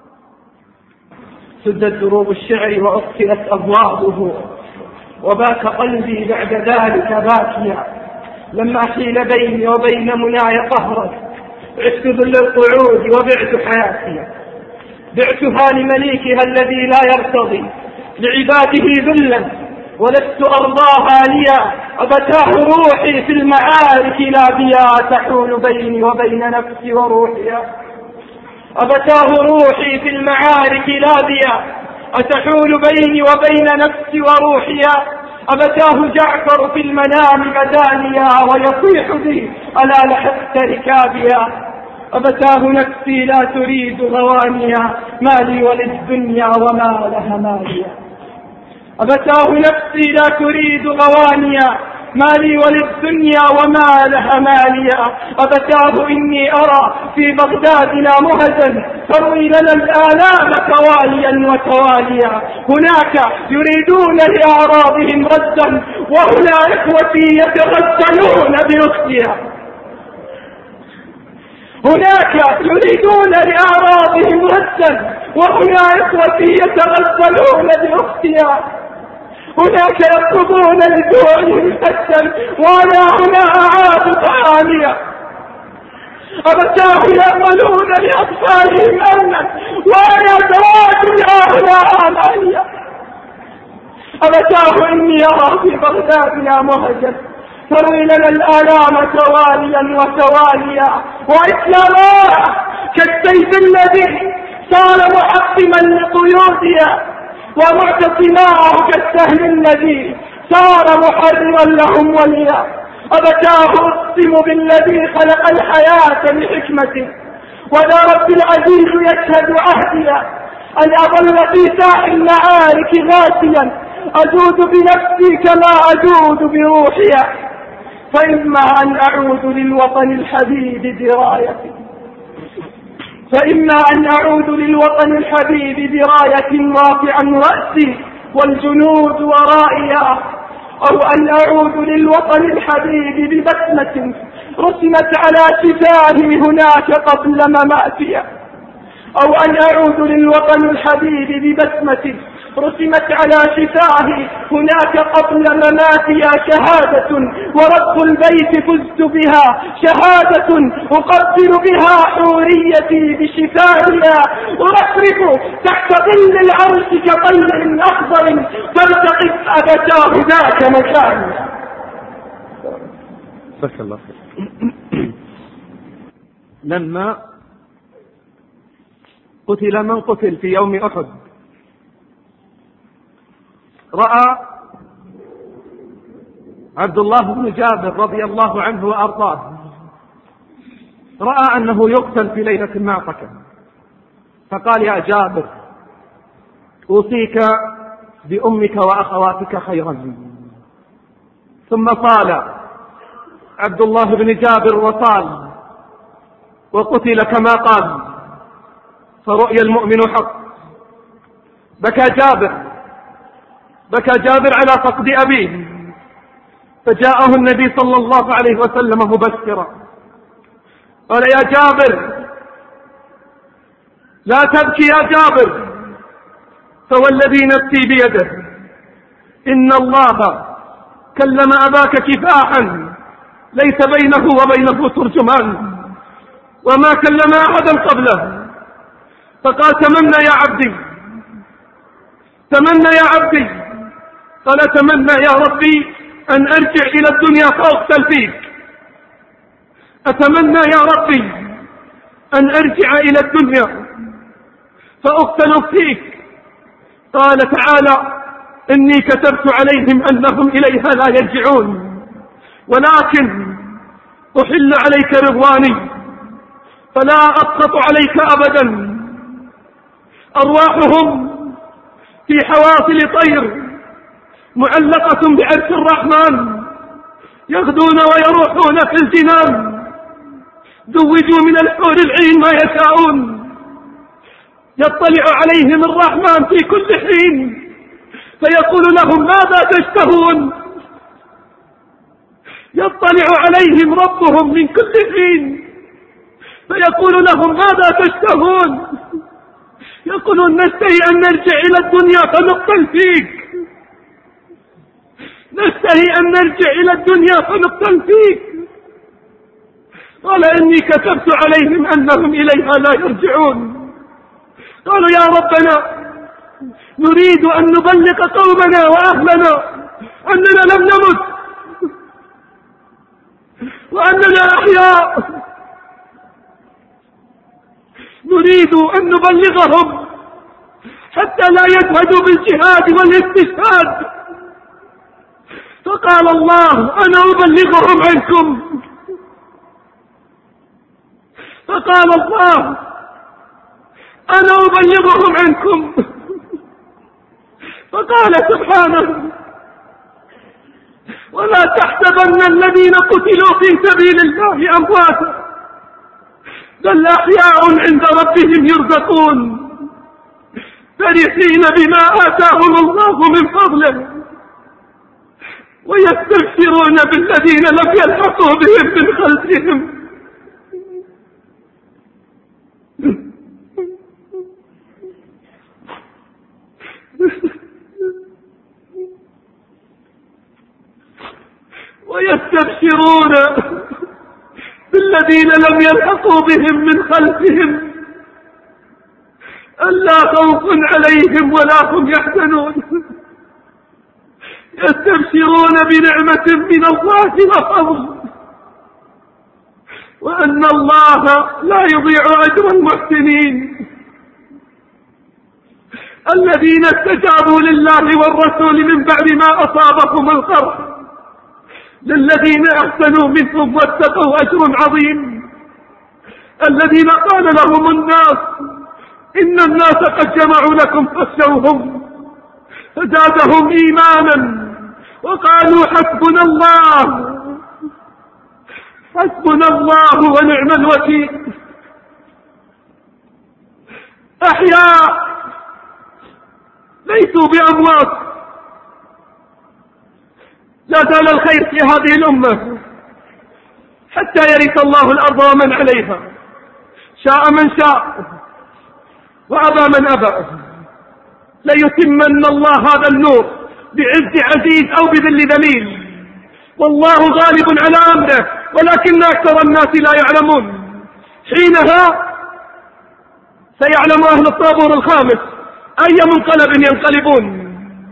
سدت دروب الشعر وأقفلت أبوابه، وباك قلبي بعد ذلك باكيا، لما حيل بيني وبين مناي قهرا، عشت ذل القعود وبعت حياتي، بعتها لمليكها الذي لا يرتضي لعباده ذلا، ولست أرضاها ليا، أبتاه روحي في المعارك لا بيا، تحول بيني وبين نفسي وروحي، أبتاه روحي في المعارك لا بيا، أتحول بيني وبين نفسي وروحي، أبتاه جعفر في المنام بدانيا، ويصيح بي ألا لحقت ركابيا، أبتاه نفسي لا تريد غوانيا، مالي وللدنيا وما لها ماليا، أبتاه نفسي لا تريد غوانيا، مالي وللدنيا وما لها ماليا، أبتاه إني أرى في بغدادنا مهزا تروي لنا الآلام تواليا وتواليا، هناك يريدون لأعراضهم ردا، وهنا إخوتي يتغسلون بأختها، هناك يريدون لأعراضهم ردا، وهنا إخوتي يتغسلون بأختها، هناك يطلبون لجوعهم سدا، وأنا هنا أعاد طعاميا، أبتاه يأملون لأطفالهم أمنا، وأنا زواج هنا آماليا، أبتاه إني أرى في بغدادنا مهجا تروي لنا الآلام تواليا وتواليا، وإسلاما كالسيف الذي صار محطما لقيوديا، ومعتصماه كالسهم الذي صار محررا لهم وليا، أبتاه أقسم بالذي خلق الحياة بحكمته، وذا رب العزيز يشهد عهديا، أن أظل في ساح المعارك غاسيا، أجود بنفسي كما أجود بروحي، فإما أن أعود للوطن الحبيب برايتي، فإما أن أعود للوطن الحبيب براية رافعا رأسي والجنود ورائيا، أو أن أعود للوطن الحبيب ببسمة رسمت على شفاهي هناك قبل مماتي، أو أن أعود للوطن الحبيب ببسمة رسمت على شفاهي هناك قبل مماتي، شهادة ورب البيت فزت بها، شهادة أقبل بها حوريتي بشفاهها، أرفرف تحت ظل العرش كطير أخضر تلتقط أبتاه ذاك مكاني. بارك الله فيك. لما قتل من قتل في يوم أحد، رأى عبد الله بن جابر رضي الله عنه وأرضاه، رأى أنه يقتل في ليلة المعركة، فقال يا جابر أوصيك بأمك وأخواتك خيرا. ثم طال عبد الله بن جابر وطال وقتل كما قال، فرؤيا المؤمن حق. بكى جابر على فقد أبيه، فجاءه النبي صلى الله عليه وسلم مبشرا، قال يا جابر لا تبكي يا جابر، فوالذي نفسي بيده إن الله كلم أباك كفاحا ليس بينه وبينه ترجمان، وما كلم أحدا قبله. فقال تمنى يا عبدي، تمنى يا عبدي. قال أتمنى يا ربي أن أرجع إلى الدنيا فأقتل فيك، أتمنى يا ربي أن أرجع إلى الدنيا فأقتل فيك. قال تعالى إني كتبت عليهم أنهم إليها لا يرجعون، ولكن أحل عليك رضواني فلا أسخط عليك أبدا. أرواحهم في حواصل طير معلقة بعرش الرحمن، يغدون ويروحون في الجنان، زوجوا من الحور العين ما يشاءون. يطلع عليهم الرحمن في كل حين فيقول لهم ماذا تشتهون. يطلع عليهم ربهم من كل حين فيقول لهم ماذا تشتهون. يقولون نشتهي أن نرجع إلى الدنيا فنقتل فيك، نشتهي أن نرجع إلى الدنيا فنقتل فيك. قال إني كتبت عليهم أنهم إليها لا يرجعون. قالوا يا ربنا نريد أن نبلغ قومنا وأهلنا أننا لم نمت وأننا أحياء، نريد أن نبلغهم حتى لا يجهدوا بالجهاد والاستشهاد. فقال الله أنا أبلغهم عنكم. فقال الله أنا أبلغهم عنكم. فقال سبحانه ولا تحسبن الذين قتلوا في سبيل الله أمواتا بل أحياء عند ربهم يرزقون فرحين بما آتاهم الله من فضله ويستبشرون بالذين لم يلحقوا بهم من خلفهم. ويستبشرون بالذين لم يلحقوا بهم من خلفهم ألا خوف عليهم ولا هم يحزنون. يستبشرون بنعمة من الله وفضل وأن الله لا يضيع أجر المحسنين الذين استجابوا لله والرسول من بعد ما أصابهم القرح للذين أحسنوا منهم واتقوا أجر عظيم. الذين قال لهم الناس إن الناس قد جمعوا لكم فاخشوهم فزادهم إيمانا وقالوا حسبنا الله ونعم الوكيل. أحياء ليسوا بأموات. لا زال الخير في هذه الأمة حتى يرث الله الأرض ومن عليها، شاء من شاء وأبى من أبى. ليتمن الله هذا النور بعز عزيز أو بذل ذليل، والله غالب على أمره ولكن أكثر الناس لا يعلمون. حينها سيعلم أهل الطابور الخامس أي منقلب ينقلبون.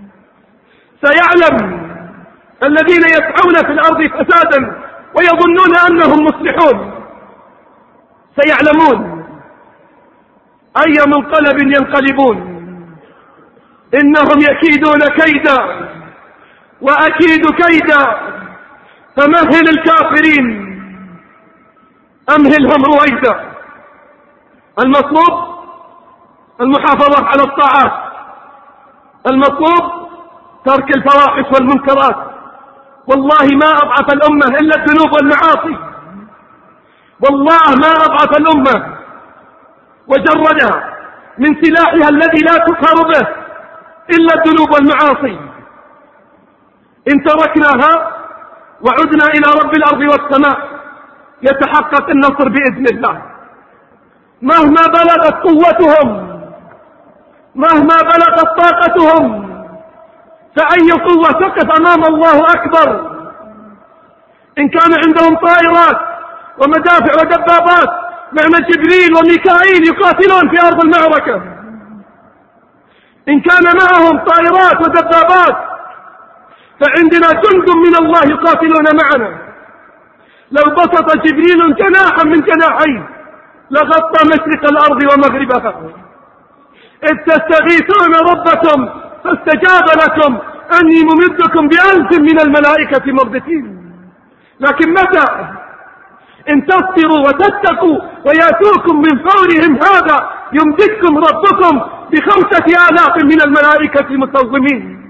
سيعلم الذين يسعون في الأرض فسادا ويظنون أنهم مصلحون، سيعلمون أي منقلب ينقلبون. إنهم يكيدون كيدا وأكيد كيدا فمهل الكافرين أمهلهم رويدا. المطلوب المحافظة على الطاعات، المطلوب ترك الفواحش والمنكرات. والله ما أضعف الأمة إلا الذنوب والمعاصي، والله ما أضعف الأمة وجردها من سلاحها الذي لا تكهر به إلا الذنوب والمعاصي. إن تركناها وعدنا إلى رب الأرض والسماء يتحقق النصر بإذن الله. مهما بلغت قوتهم، مهما بلغت طاقتهم، فأي قوة تقف أمام الله أكبر. إن كان عندهم طائرات ومدافع ودبابات معنى جبريل وميكائيل يقاتلون في أرض المعركة. إن كان معهم طائرات ودبابات فعندنا جند من الله يقاتلون معنا. لو بسط جبريل جناحا من جناحيه لغطى مشرق الأرض ومغربها. إذ تستغيثون ربكم فاستجاب لكم أني ممدكم ب1000 من الملائكة مردفين. لكن متى؟ إن تصبروا وتتقوا ويأتوكم من فورهم هذا يمدكم ربكم ب5000 من الملائكة مسومين.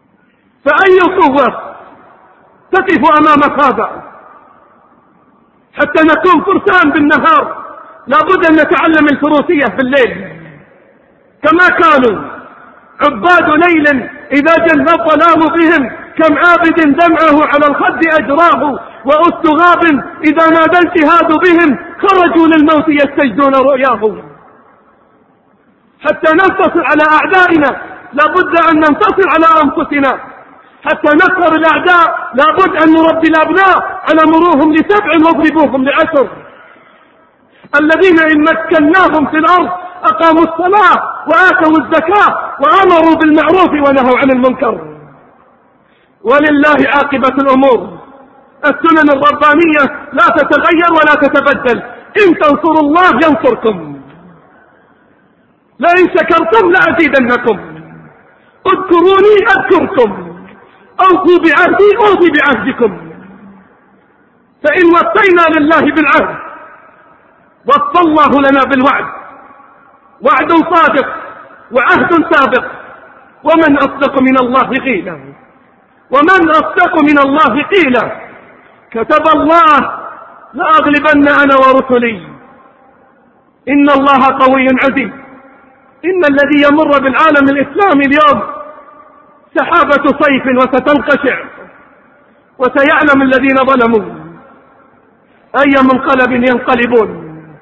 فأي قوة تقف أمام هذا؟ حتى نكون فرسان بالنهار لابد أن نتعلم الفروسية في الليل، كما كانوا عباد ليل إذا جن الظلام بهم، كم عابد دمعه على الخد أجراه، وأس غاب إذا نادى الجهاد بهم خرجوا للموت يستجدون رؤياه. حتى ننتصر على أعدائنا لابد أن ننتصر على أنفسنا، حتى نقهر الأعداء لابد أن نربي الأبناء على مروهم ل7 واضربوهم ل10. الذين إن مكناهم في الأرض أقاموا الصلاة وآتوا الزكاة وأمروا بالمعروف ونهوا عن المنكر. ولله عاقبة الأمور. السنن الربانية لا تتغير ولا تتبدل. إن تنصروا الله ينصركم، لئن شكرتم لأزيدنكم، اذكروني أذكركم، أوفوا بعهدي أوفي بعهدكم. فإن وفينا لله بالعهد وفى الله لنا بالوعد، وعد صادق وعهد سابق. ومن أصدق من الله قيلا، ومن أصدق من الله قيلا. كتب الله لأغلبن أنا ورسلي، إن الله قوي عزيز. إن الذي يمر بالعالم الإسلامي اليوم سحابة صيف وستنقشع، وسيعلم الذين ظلموا أي منقلب ينقلبون.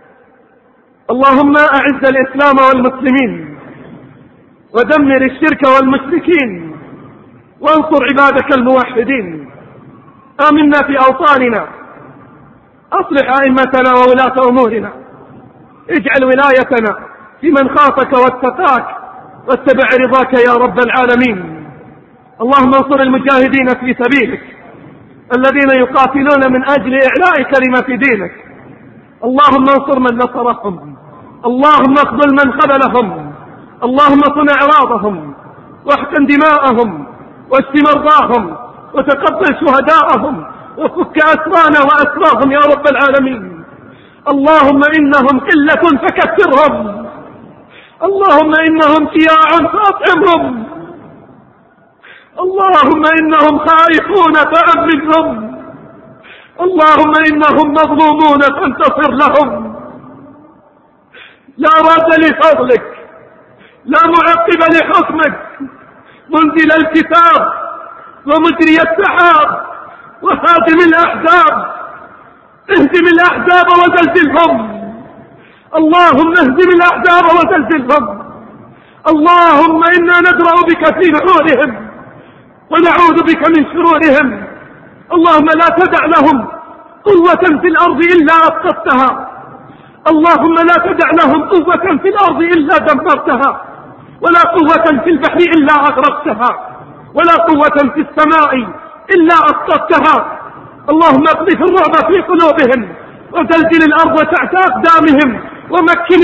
اللهم أعز الإسلام والمسلمين، ودمر الشرك والمشركين، وانصر عبادك الموحدين. آمنا في أوطاننا، أصلح أئمتنا وولاة أمورنا، اجعل ولايتنا في من خافك واتقاك واتبع رضاك يا رب العالمين. اللهم انصر المجاهدين في سبيلك الذين يقاتلون من أجل إعلاء كلمة دينك. اللهم انصر من نصرهم، اللهم اخذل من خذلهم، اللهم صن أعراضهم واحقن دماءهم واشف مرضاهم وتقبل شهداءهم وفك أسرانا وأسراهم يا رب العالمين. اللهم إنهم قلة فكثرهم، اللهم إنهم جياع فأطعمهم، اللهم إنهم خائفون فأمنهم، اللهم إنهم مظلومون فانتصر لهم. لا راد لفضلك، لا معقب لحكمك، منزل الكتاب ومجري السحاب وهادم الأحزاب، اهدم الأحزاب وزلزلهم، اللهم اهدم الأحزاب وزلزلهم. اللهم إنا ندرأ بك في نحورهم ونعوذ بك من شرورهم. اللهم لا تدع لهم قوة في الأرض إلا أسقطتها، اللهم لا تدع لهم قوة في الأرض إلا دمرتها، ولا قوة في البحر إلا أغرقتها، ولا قوة في السماء إلا أسقطتها. اللهم اقذف الرعب في قلوبهم وزلزل الأرض تحت أقدامهم، ومكن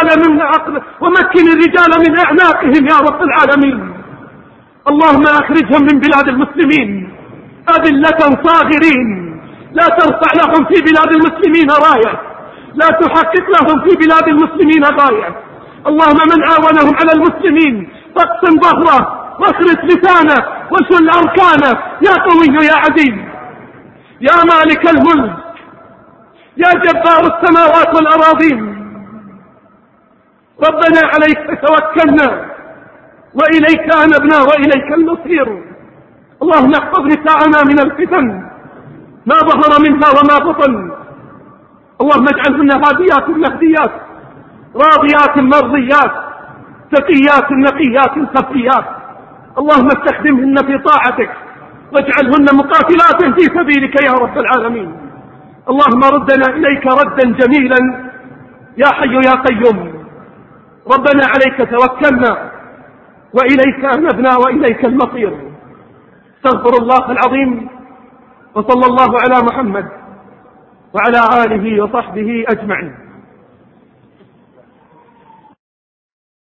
الرجال من أعناقهم يا رب العالمين. اللهم أخرجهم من بلاد المسلمين أذلة صاغرين، لا ترفع لهم في بلاد المسلمين راية، لا تحقق لهم في بلاد المسلمين غاية. اللهم من عاونهم على المسلمين فاقسم ظهره واخرس لسانه وشل أركانه يا قوي يا عزيز، يا مالك الملك، يا جبار السماوات والأراضين. ربنا عليك توكلنا وإليك أنبنا وإليك المصير. اللهم احفظ نساءنا من الفتن ما ظهر منها وما بطن، اللهم اجعلهن هاديات مهديات، راضيات مرضيات، تقيات نقيات خفيات. اللهم استخدمهن في طاعتك واجعلهن مقاتلات في سبيلك يا رب العالمين. اللهم ردنا إليك ردا جميلا يا حي يا قيوم. ربنا عليك توكلنا وإليك أنبنا وإليك المصير. استغفر الله العظيم، وصلى الله على محمد وعلى آله وصحبه أجمعين.